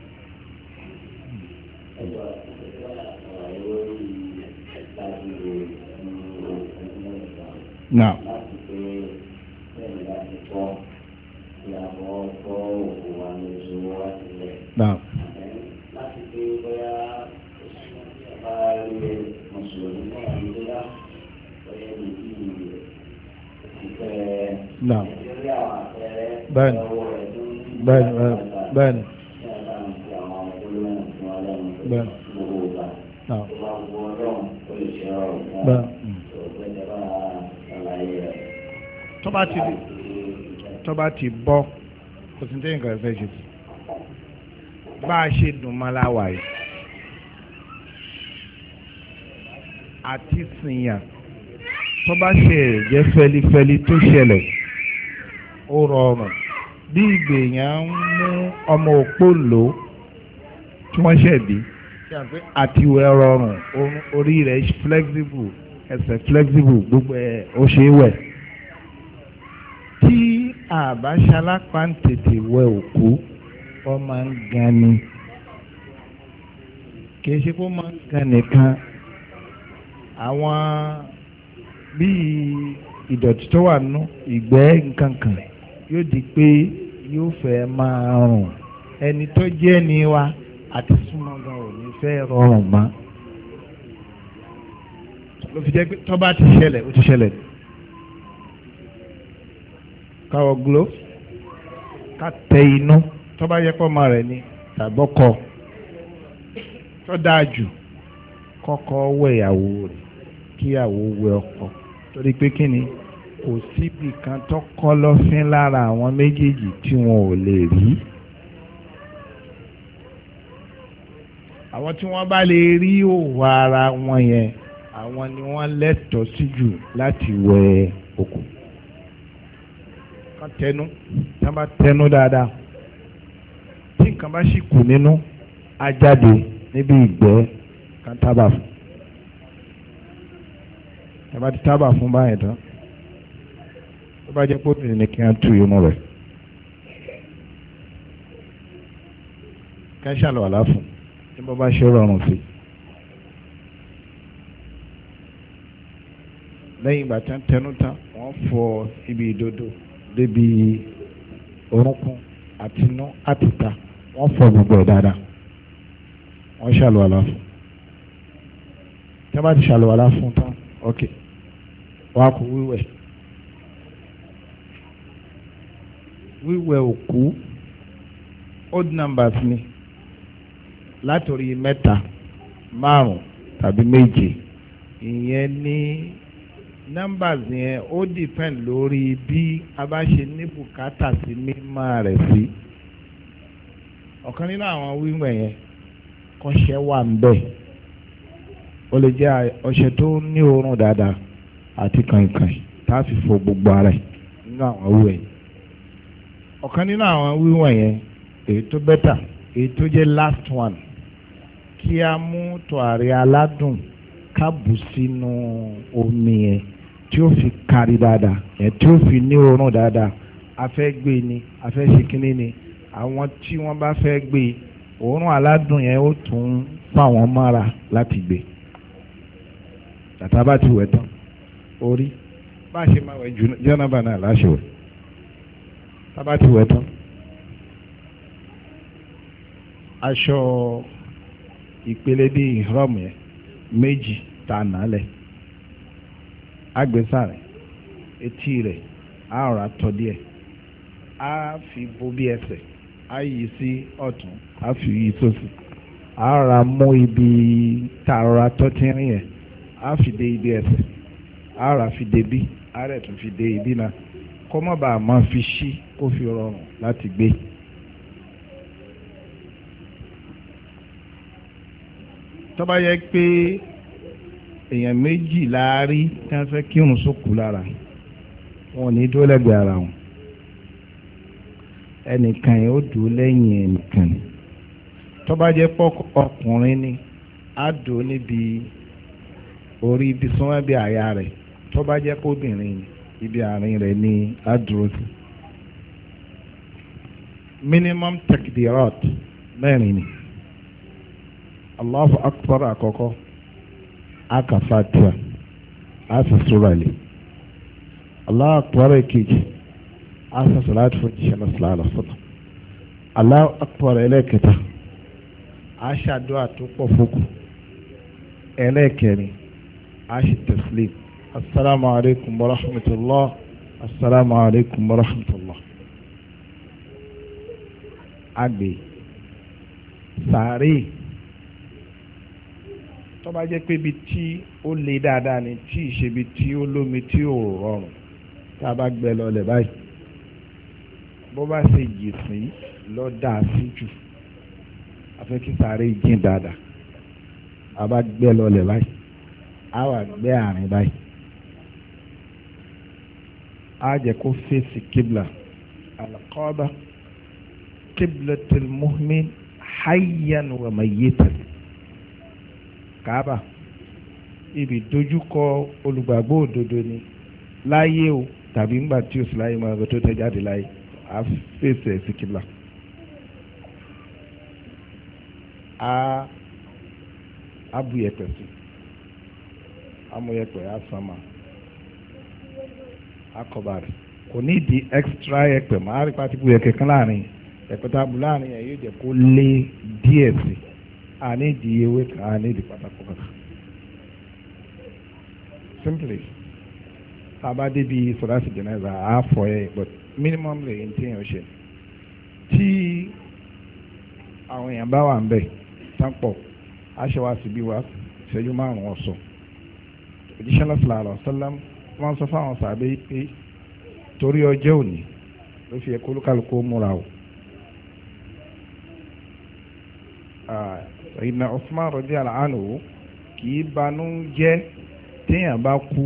Now. Now. Now. Ben. Ben. Ben. Ben. Now. Ben. tó bá ti tó bá ti bọ́ kò sí tẹ́yìn kan fẹ́ ṣe sí bá a ṣe dùn mọ́ láwà yìí àti sìnyàn tó bá ṣe jẹ́ fẹ́lifẹ́li tó ṣẹlẹ̀ ó rọrùn bí ìgbèyàn ń mú ọmọ òpó lò tí wọ́n ṣẹ̀ bí àti ìwẹ̀ rọrùn orí rẹ̀ flexible ẹsẹ̀ flexible gbogbo ẹ̀ ó ṣe é wẹ̀ tí àbáṣalápá ń tètè wẹ òkú ó máa ń gan ni kì í ṣe kó máa ń gan nìkan àwọn bíi ìdọ̀tí tó wà nínú ìgbẹ́ nǹkan kan yóò di pé yóò fẹ́ máa rùn ẹni tó jẹ́ ni wa àti súnmọ́ gan ò ní fẹ́ rọrùn mọ́ ló fi jẹ́ pé tó bá ti ṣẹlẹ̀ ó ti ṣẹlẹ̀ káwọ glo ká tẹ inú tó bá yẹ pọ́ ọmọ rẹ̀ ni tàbọ́kọ tó dáa jù kó kọ́kọ́ wẹ̀ ìyàwó rẹ̀ kí ìyàwó wẹ̀ ọkọ torí pé kí ni kò síbi kan tó kọ́ lọ́fín lára àwọn méjèèjì tí wọn ò lè rí. àwọn tí wọ́n bá lè rí òwò ara wọn yẹn àwọn ni wọ́n lẹ́tọ̀ọ́ sí jù láti wẹ̀ òkú. kán tẹnu tán bá tẹnu dáadáa tí nǹkan bá sì kù nínú á jáde níbi ìgbẹ́ kán tábà fún. tán bá ti tábà fún báyìí tán tó bá jẹ́ pé obìnrin ni kí wọ́n tú irun rẹ̀ ká ṣàlùwàlá fún ní bó bá ṣe rọrùn sí. lẹ́yìn ìgbà tán tẹnu tán wọ́n fọ ibi ìdodo débi orúnkún àti inú àtìta wọ́n fọ gbogbo ẹ̀ dáadáa wọ́n ṣàlùwàlá fún. tí wọ́n bá ti ṣàlùwàlá fún tán ok wọ́n á kó wíwẹ̀. wíwẹ̀ òkú odd numbers ni látòrí mẹ́ta márùn tàbí méje ìyẹn ní numbers yẹn ó depend lórí bí a bá ṣe ní bùkátà sí mímọ́ rẹ̀ sí. ọ̀kan nínú àwọn wíwẹ̀ yẹn kọ́ṣẹ́ wà ń bẹ̀ ó lè jẹ́ ọṣẹ tó ní òórùn dáadáa àti kànkàn tá a fi fọ gbogbo ara ẹ̀ nínú àwọn wíwẹ̀ yẹn. ọ̀kan nínú àwọn wíwọ̀n yẹn èyí tó bẹ́tà èyí tó jẹ́ last one kí a mú tùràrí aládùn ká bù sínú omi yẹn tí ó fi kárí dáadáa yẹn tí ó fi ní òórùn dáadáa a fẹ́ gbé ni a fẹ́ ṣe kínní ni àwọn tí wọ́n bá fẹ́ gbé òórùn aládùn yẹn ó tún fà wọ́n mọ́ra láti gbé tàtà bá ti wẹ̀ tán orí bá a ṣe máa wẹ̀ jẹ́nàbà náà láṣẹ wẹ̀ tábà ti wẹ̀ tán aṣọ ìpele bíi ìhrọ́mù yẹn méjì tá a nà lẹ̀ agbésàrẹ̀ etí rẹ̀ á rà tọ́ díẹ̀ á fi bo bí ẹsẹ̀ á yí sí ọ̀tún á fi yí sósì á rà mú ibi tààrà tọ́tínrín yẹn á fi dé ibi ẹsẹ̀ á rà fi dé bí á rẹ̀ tún fi dé ibi náà kọ́mọ́ bá a máa fi ṣí kó fi rọrùn láti gbé. tó bá yẹ pé èèyàn méjì láàárí tí wọ́n fẹ́ kírun sókù lára wọn ò ní dúró lẹ́gbẹ̀ẹ́ ara wọn ẹnìkan yẹn ó dúró lẹ́yìn ẹnìkan ni tó bá jẹ́ pọ́ ọkùnrin ni á dúró níbi orí ibi sọ́wọ́n bí àyà rẹ̀ tó bá jẹ́ kóbìnrin ni ibi àárín rẹ̀ ní adúrósì. minimum takbirat mẹ́rin ni Allahu akbar àkọ́kọ́ aka Fatiha a sì sura lé Allahu akbar èkejì a sì salatu fún jíṣẹ́ náà sallallahu alaihi wasallam Allahu akbar ẹlẹ́kẹta a ṣàdúrà tó pọ̀ fókù ẹlẹ́kẹrin a ṣe taslim. Assalamu alaikum wa rahmatullah. Assalamu alaikum wa rahmatullah. Agbe sàárè tó bá jẹ́ pé ibi tí ó le dáadáa ni tí ìṣe ibi tí ó lómi tí ò rọrùn tá a bá gbẹ lọlẹ̀ báyìí bó bá ṣe jì sí lọ dà sí jù àfẹ́ kí sàárè jìn dáadáa a bá gbẹ lọlẹ̀ báyìí a wà gbẹ àárín báyìí a jẹ́ kó fèsì kíbla alqaba qiblatul mu'min hayyan wa mayyitan kaaba ibi dojúkọ olùgbàgbọ́ òdodo ni láyé o tàbí ńgbà tí o sì láyé máa bẹ tó tẹ jáde láyé a fèsì ẹ̀sì kíbla a abuyẹ̀pẹ̀ sí amúyẹ̀pẹ̀ a sàmà akọba rẹ̀ kò ní di extra ẹ̀pẹ̀ máa rí pàtí buyẹ̀ kẹ̀kẹ́ láàrin ẹ̀pẹ̀ tá a bù láàrin yẹn yóò jẹ́ kó lé díẹ̀ sí àní di ewé kan àní di pátákó kan simply tá a bá débi sọdásì jẹnẹza á fọ ẹ but minimum rẹ̀ ń tẹ̀yàn ṣe tí àwọn èèyàn bá wà ń bẹ̀ tán pọ̀ aṣọ wa síbí wa ìṣẹ́jú márùn-ún ọ̀sọ̀ òjíṣẹ́ sallallahu alaihi wasallam wọ́n sọ fáwọn sàbẹ̀ pé torí ọjọ́ òní ló fi ẹ̀kọ́ olúkálùkù múra o. Sayyidina Usman radiyallahu anhu kì í banú jẹ́ téèyàn bá kú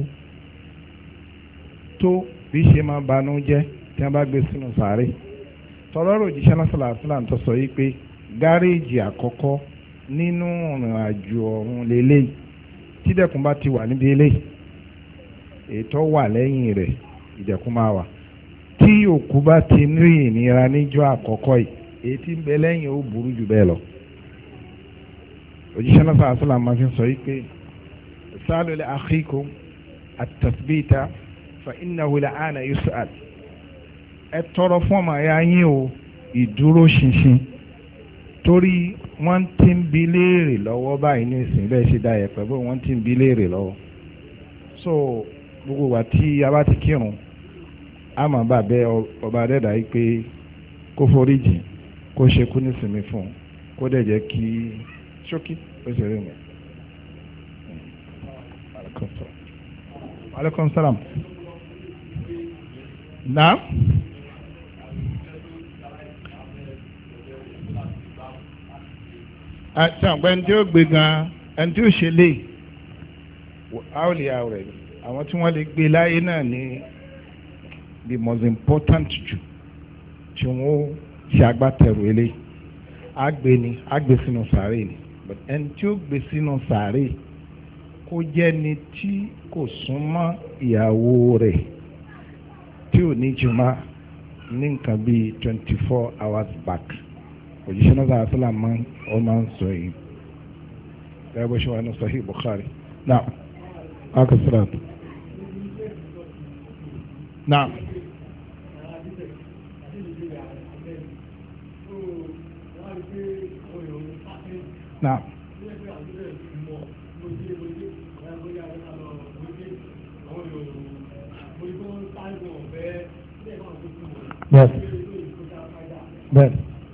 tó bí ṣe máa banú jẹ́ tí wọ́n bá gbé sínú sàárè. Tọ́lọ́rọ̀ òjíṣẹ́ sallallahu alaihi wasallam tó sọ yìí pé gáréèjì àkọ́kọ́ nínú ìrìn àjò ọ̀run lélẹ́yìí tí dẹ̀kun bá ti wà níbi eléyìí ètò wà lẹ́yìn rẹ̀ ìdẹ̀kun máa wà tí òkú bá ti ní ìnira níjọ́ àkọ́kọ́ yìí èyí tí ń bẹ lẹ́yìn ó burú jù bẹ́ẹ̀ lọ. òjíṣẹ́ náà sàásùlà sọ́là máa fi sọ yìí pé sa'alu li akhikum at-tathbita fa innahu la'ana yus'al ẹ tọrọ fún ọmọ ẹ̀yà yín o ìdúró ṣinṣin torí wọ́n ti ń bi léèrè lọ́wọ́ báyìí ní ìsìn bẹ́ẹ̀ ṣe dáyẹ̀ pẹ̀lú wọ́n ti ń bi léèrè lọ́wọ́ so gbogbo wa tí a bá ti kírun a máa bá bẹ ọba adẹ́dà yìí pé kó foríjì kó ṣe kú nísìnyí fún kó dẹ̀ jẹ́ kí ṣókí ó ṣe rí mi. aleykum salaam. naam. àti àwọn ẹni tí ó gbé gan ẹni tí ó ṣe lé àwòlíyà rẹ̀ àwọn tí wọ́n lè gbé láyé náà ní the most important jù tí wọ́n ṣe agbátẹrù eléyìí àgbé ni àgbé sínú sàárè ni but ẹni tí ó gbé sínú sàárè kó jẹ́ ni tí kò súnmọ́ ìyàwó rẹ̀ tí ò ní jùmọ̀ ní nǹkan bíi twenty four hours back òjíṣẹ́ náà sáà sílà máa ọ máa ń sọ yìí ẹ bó ṣe wà ní Sahih Bukhari náà akọsílẹ̀ náà. Now. Yes. Yes.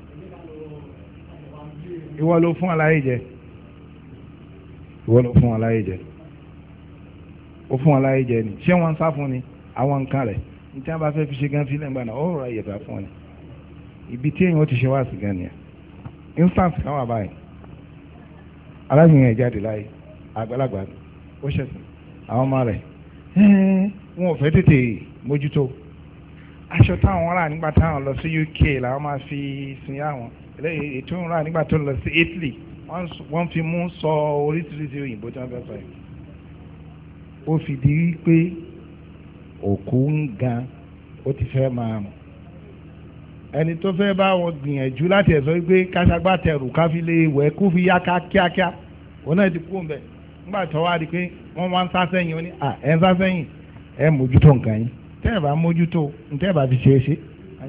Ìwọ ló fún aláyé jẹ. Ìwọ ló fún aláyé jẹ. Ó fún aláyé jẹ ni. Ṣé wọ́n ń sá fún ni? Àwọn nǹkan rẹ̀. Ní tí wọ́n bá fẹ́ fi ṣe gan fílẹ̀ ńgbà náà, ó rọra ìyẹ̀fà fún ni. Ibi tí èèyàn ti ṣe wá sí gan nìyẹn. Instance kan wà báyìí. Aláìsàn yẹn jáde láyé. Àgbàlagbà ó ṣẹ̀sìn. Àwọn ọmọ rẹ̀. Wọn ò fẹ́ tètè mójútó. Aṣọ táwọn rà nígbà táwọn lọ sí U K làwọn máa fi sin àwọn. Ètò ìrora nígbà tó lọ sí Italy wọ́n fi mú sọ oríṣiríṣi òyìnbó tí wọ́n fẹ́ sọ yìí. Ó fi di wípé òkú ń gan ó ti fẹ́ máa mọ̀. Ẹni tó fẹ́ bá wọn gbìyànjú láti ẹ̀sọ́ wípé káṣagbátẹrù káfí lè wẹ̀ kó fi yá ká kíákíá òun náà ti kú ń bẹ̀. Nígbà tó wá di pé wọ́n wá ń sá sẹ́yìn ó ní à ẹ̀ ń sá sẹ́yìn ẹ̀ mójútó nǹkan yín tẹ́ ẹ̀ bá mójútó ntẹ́ ẹ̀ bá fi ṣe é ṣe.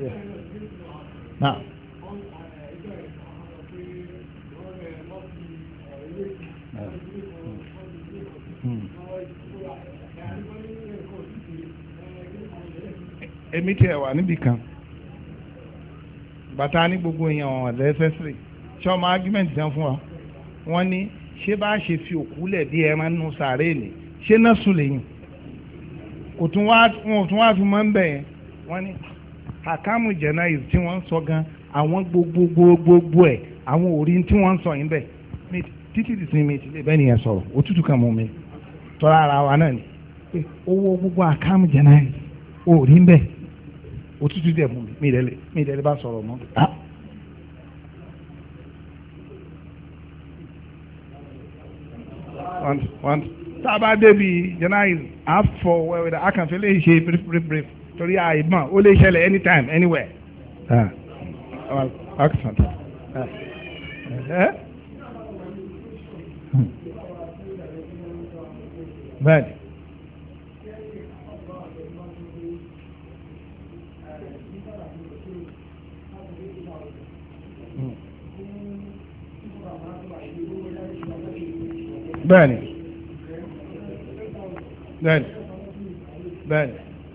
Èmi tí ẹ wà níbì kan bàtà ní gbogbo èèyàn ọ̀dẹ́ sẹ́sìrì ṣé ọmọ argument dán fún wa wọ́n ní ṣé bá ṣe fi òkú lẹ̀ bí ẹran nù sàárè ni ṣé náà sùn lẹ́yìn kò tún wá wọn ò tún wá fi mọ́ ń bẹ̀ yẹn wọ́n ní àkàmù jẹ̀náìs tí wọ́n ń sọ gan àwọn gbogbo gbogbo ẹ̀ àwọn òrí tí wọ́n ń sọ yín bẹ̀ títí tí sinmi ti lè bẹ́ẹ̀ nìyẹn sọ̀rọ̀ òtútù kan mú mi tọ́ra ara wa náà ni pé owó gbogbo àkàmù jẹ̀náìs òrí ń bẹ̀ òtútù dẹ̀ mú mi mi ìdẹ́lẹ̀ mi ìdẹ́lẹ̀ bá sọ̀rọ̀ mọ́. tá a bá débi jẹnáìs àfọ wẹ́wẹ́dà akànfẹ́ lè ṣe brief brief brief torí àìmọ̀ ó lè ṣẹlẹ̀ anytime anywhere. bẹ́ẹ̀ni. bẹ́ẹ̀ni bẹ́ẹ̀ni bẹ́ẹ̀ni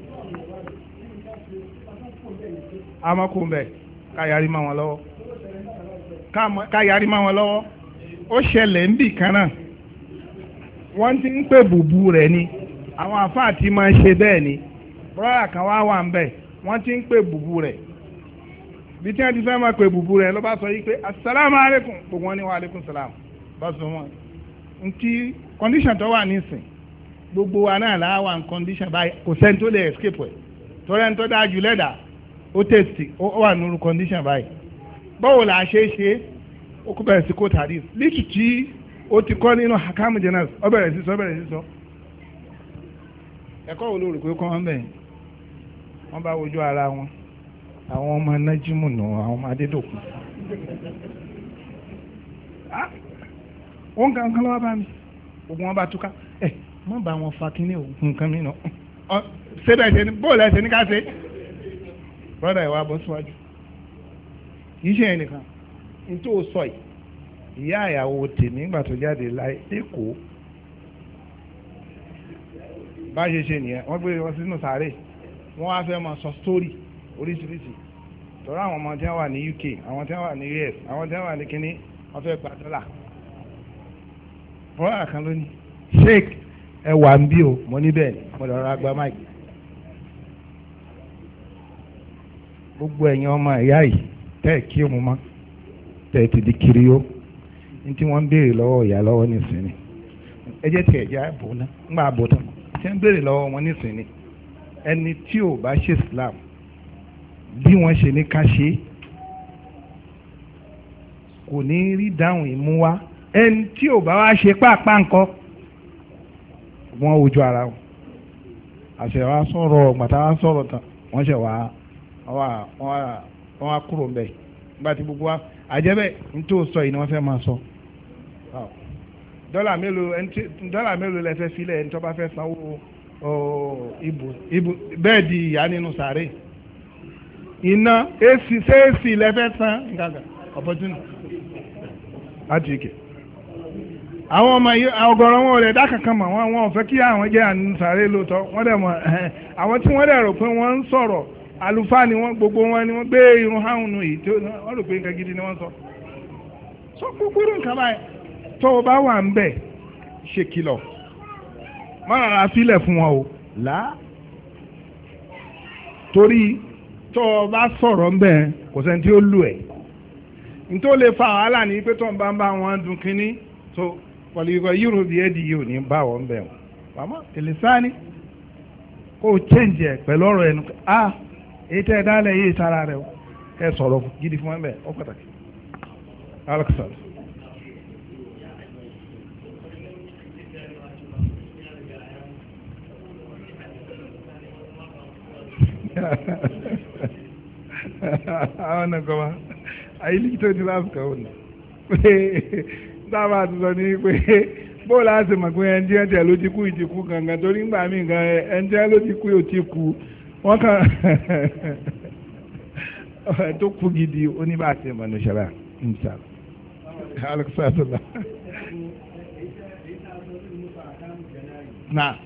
amakun bẹ káyàrí máa wọn lọ́wọ́ káyàrí máa wọn lọ́wọ́ ó ṣẹlẹ̀ ń bì kan náà wọ́n ti ń pè bùbù rẹ̀ ni àwọn àfáà ti máa ṣe bẹ́ẹ̀ ni brọ́dà kan wá wà ń bẹ̀ wọ́n ti ń pè bùbù rẹ̀ bí tí wọ́n ti fẹ́ máa pè bùbù rẹ̀ ló bá sọ yìí pé asalaamu aleykum gbogbo wọn ní wa aleykum salaam bá sọ wọn ntí condition tó wà nísìn gbogbo wa náà là wà ní condition báyìí kò sẹ́ni tó lè escape ẹ̀ torí ẹni tó dáa jù lẹ́dà ó tẹ̀sí ó wà nínú condition báyìí báwo là á ṣe é ṣe ó kó bẹ̀rẹ̀ sí kó tàdí lítù tí ó ti kọ́ nínú hakamu jenas ó bẹ̀rẹ̀ sí sọ ó bẹ̀rẹ̀ sí sọ ẹ̀kọ́ wo ló rò pé kọ́ wọn bẹ̀ wọ́n bá wojú ara wọn àwọn ọmọ nájímù nù àwọn ọmọ adédọ̀kun wọ́n kan kan lọ́wọ́ bá mi ogun wọn bá túká ẹ̀ wọ́n bá wọn fa kínní ogun kan mi nù ṣébẹ̀ ṣe ni bóòlù ẹ̀ṣẹ̀ ní ká ṣe brọ́dà ìwà bọ́ síwájú kì í ṣe ẹnìkan nítorí ó sọ yìí ìyá ìyàwó tèmi nígbà tó jáde láì lẹ́kọ̀ọ́ bá ṣe ṣe nìyẹn wọ́n gbé wọn sínú sàárè wọ́n wá fẹ́ máa sọ sítórì oríṣiríṣi tọ́rọ àwọn ọmọ tí wọ́n wà ní U K àwọn tí wọ́n wà ní U S àwọn tí wọ́n wà ní kínní wọ́n fẹ́ gba dọ́là bọ́lá kan lónìí sheik ẹ wà ń bí o mo ní bẹ́ẹ̀ mo lọ ra gba máìkì gbogbo ẹ̀yin ọmọ ẹ̀yà yìí tẹ́ ẹ̀ kí òun mọ́ tẹ́ ẹ ti di kiri ó ní tí wọ́n ń béèrè lọ́wọ́ ìyá lọ́wọ́ nísìnyí ẹ jẹ́ tí ẹ̀já bò ná ńgbà bò tán tí wọ́n ń béèrè lọ́wọ́ wọn nísìnyí ẹni tí ò bá ṣe Islam bí wọ́n ṣe ní ká ṣe kò ní rí dáhùn ìmú wá ẹni tí ò bá wá ṣe pàápàá nǹkan wọ́n ojú ara wọn àṣẹ wa sọ̀rọ̀ gbàtà wa sọ̀rọ̀ tán wọ́n ṣe wá wọ́n wá kúrò mbẹ́ nígbà tí gbogbo wa àjẹbẹ́ nítorí sọ yìí ni wọ́n fẹ́ máa sọ dọ́là mélòó dọ́là mélòó lẹ fẹ́ filẹ̀ ẹni tó bá fẹ́ sanwó ibù ibù bẹ́ẹ̀ di ìyá nínú sàárè iná èsì sẹ́ẹ̀sì lẹ fẹ́ san gàgà opportunity láti ike àwọn ọmọ yìí ọ̀gọ̀rọ̀ wọn ò lè dá kankan mọ̀ wọn wọn ò fẹ́ kí àwọn jẹ́ àánú sàárè lóòótọ́ wọ́n dẹ̀ mọ̀ àwọn tí wọ́n dẹ̀ rò pé wọ́n ń sọ̀rọ̀ àlùfáà ni wọ́n gbogbo wọn ni wọ́n gbé irun háhùn nù yìí tí wọ́n rò pé nǹkan gidi ni wọ́n sọ sọ gbogbo irun nǹkan báyìí tó o bá wà ń bẹ̀ ṣe kìlọ̀ má rárá sílẹ̀ fún wọn o là torí tó o bá sọ̀rọ̀ ń bẹ̀ kò sẹ́ni tí ó lù ẹ̀ nítorí lè fa wàhálà ní pé tó ń bá ń bá wọn dùn kínní tó pọ̀lìkọ̀ yúrò bí ẹ́ di yìí ò ní bá wọn bẹ̀ wọn pàmò tẹlifáàní kó o change ẹ̀ pẹ̀lú ọ̀rọ̀ ẹnu ah èyí tẹ́ ẹ dálẹ̀ yìí sára rẹ̀ ẹ sọ̀rọ̀ gidi fún ẹ bẹ́ẹ̀ ọ pàtàkì alexander. àwọn ọ̀nà kan wá ayélujára tó ti láti kàn wọ́n pé dábàá ti sọ ní pé bó láti mọ̀ pé ẹni tí wọ́n tẹ̀ ló ti kú ìtìkú gangan torí ń gbà mí gan ẹni tí wọ́n ló ti kú ò ti kú wọ́n kàn tó kú gidi oníbàtí ìmọ̀nà ṣẹlẹ̀ nìṣàlá alexander. na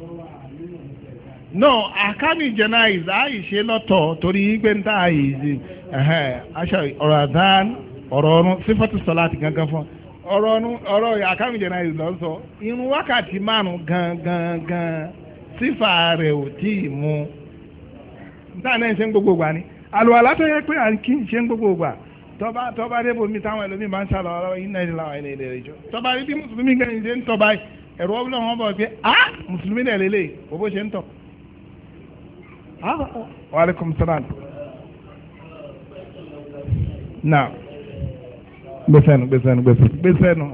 no àkàmì jẹnáìz àìṣe lọ́tọ̀ torí pé ń tà àìṣe aṣọ ọ̀rọ̀ àdán ọ̀rọ̀ ọ̀run sífọ́tù sọláàtì gangan fún ọ̀rọ̀ ọ̀run ọ̀rọ̀ àkàmì jẹnáìz lọ sọ irun wákàtí márùn gangan gan sífà rẹ̀ ò tí ì mú níta náà ṣe ń gbogbo gbà ní àlùwàlá tó yẹ pé à ń kí ń ṣe ń gbogbo gbà tọ́ba tọ́ba dé bomi táwọn ẹlòmíì bá ń ṣàlọ́ ọ̀rọ̀ yìí náà ìlà wà ní ilé rẹ̀ jọ tọ́ba rí bí mùsùlùmí gẹ̀yìn ṣe ń tọ́ báyìí ẹ̀rọ ọ̀bùnà wọn bọ̀ pé ah mùsùlùmí dẹ̀ lélẹ̀ òbó ṣe ń tọ̀. wa alaikum salaam. na gbèsè nu gbèsè nu gbèsè nu.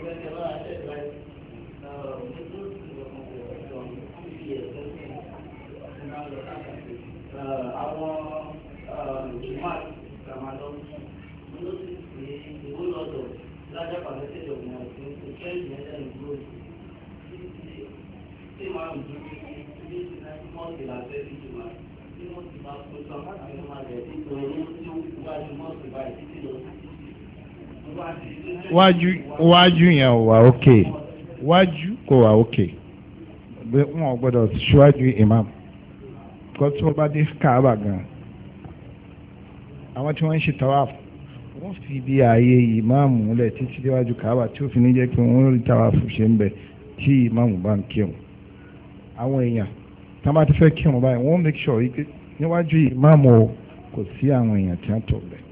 wájú wájú yẹn wà ókè wájú kò wà ókè wọn ò gbọ́dọ̀ ṣíwájú imam kó tí wọ́n bá dé káàbà gan àwọn tí wọ́n ń ṣe tawaf wọ́n fi bí ààyè ìmáàmù lẹ̀ títí déwájú káàbà tí ó fi ní jẹ́ pé wọ́n rí tawaf ṣe ń bẹ̀ tí ìmáàmù bá ń kírun àwọn èèyàn tá a bá ti fẹ́ kírun báyìí wọ́n make sure yìí pé níwájú ìmáàmù o kò sí àwọn èèyàn tí wọ́n tò bẹ́ẹ̀.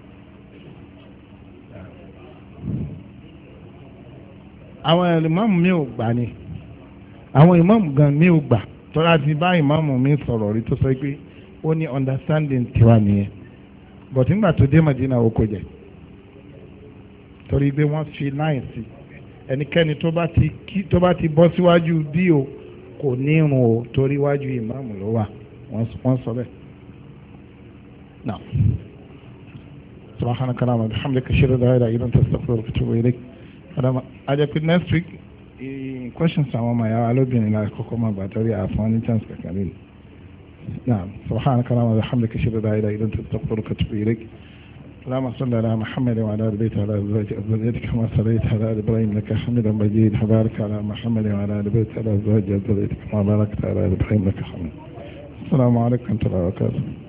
àwọn ìmáàmù mi ò gbà ni àwọn ìmáàmù gan mi ò gbà tọ́lá ti bá ìmáàmù mi sọ̀rọ̀ rí tó sọ pé ó ní understanding tiwa nìyẹn but nígbà tó dé Madina ó kò jẹ torí pé wọ́n fi láì sí ẹnikẹ́ni tó bá ti kí tó bá ti bọ́ síwájú bí o kò ní irun o torí iwájú ìmáàmù ló wà wọ́n sọ bẹ́ẹ̀. now subhanaka allahumma wa bihamdika ashhadu an la ilaha illa anta astaghfiruka wa atubu ilayk. ajẹ́pẹ́ next week questions àwọn ọmọ ìyá wa lóbìnrin la kọ́kọ́ máa gbà torí àfọ̀n ní chance kankan lẹ́nu. نعم سبحانك اللهم وبحمدك اشهد ان لا اله الا انت استغفرك واتوب اليك. اللهم صل على محمد وعلى ال بيته وعلى ازواجه وذريته كما صليت على ال ابراهيم انك حميد مجيد. وبارك على محمد وعلى ال بيته وعلى ازواجه وذريته كما باركت على ال ابراهيم انك حميد. السلام عليكم ورحمه الله وبركاته.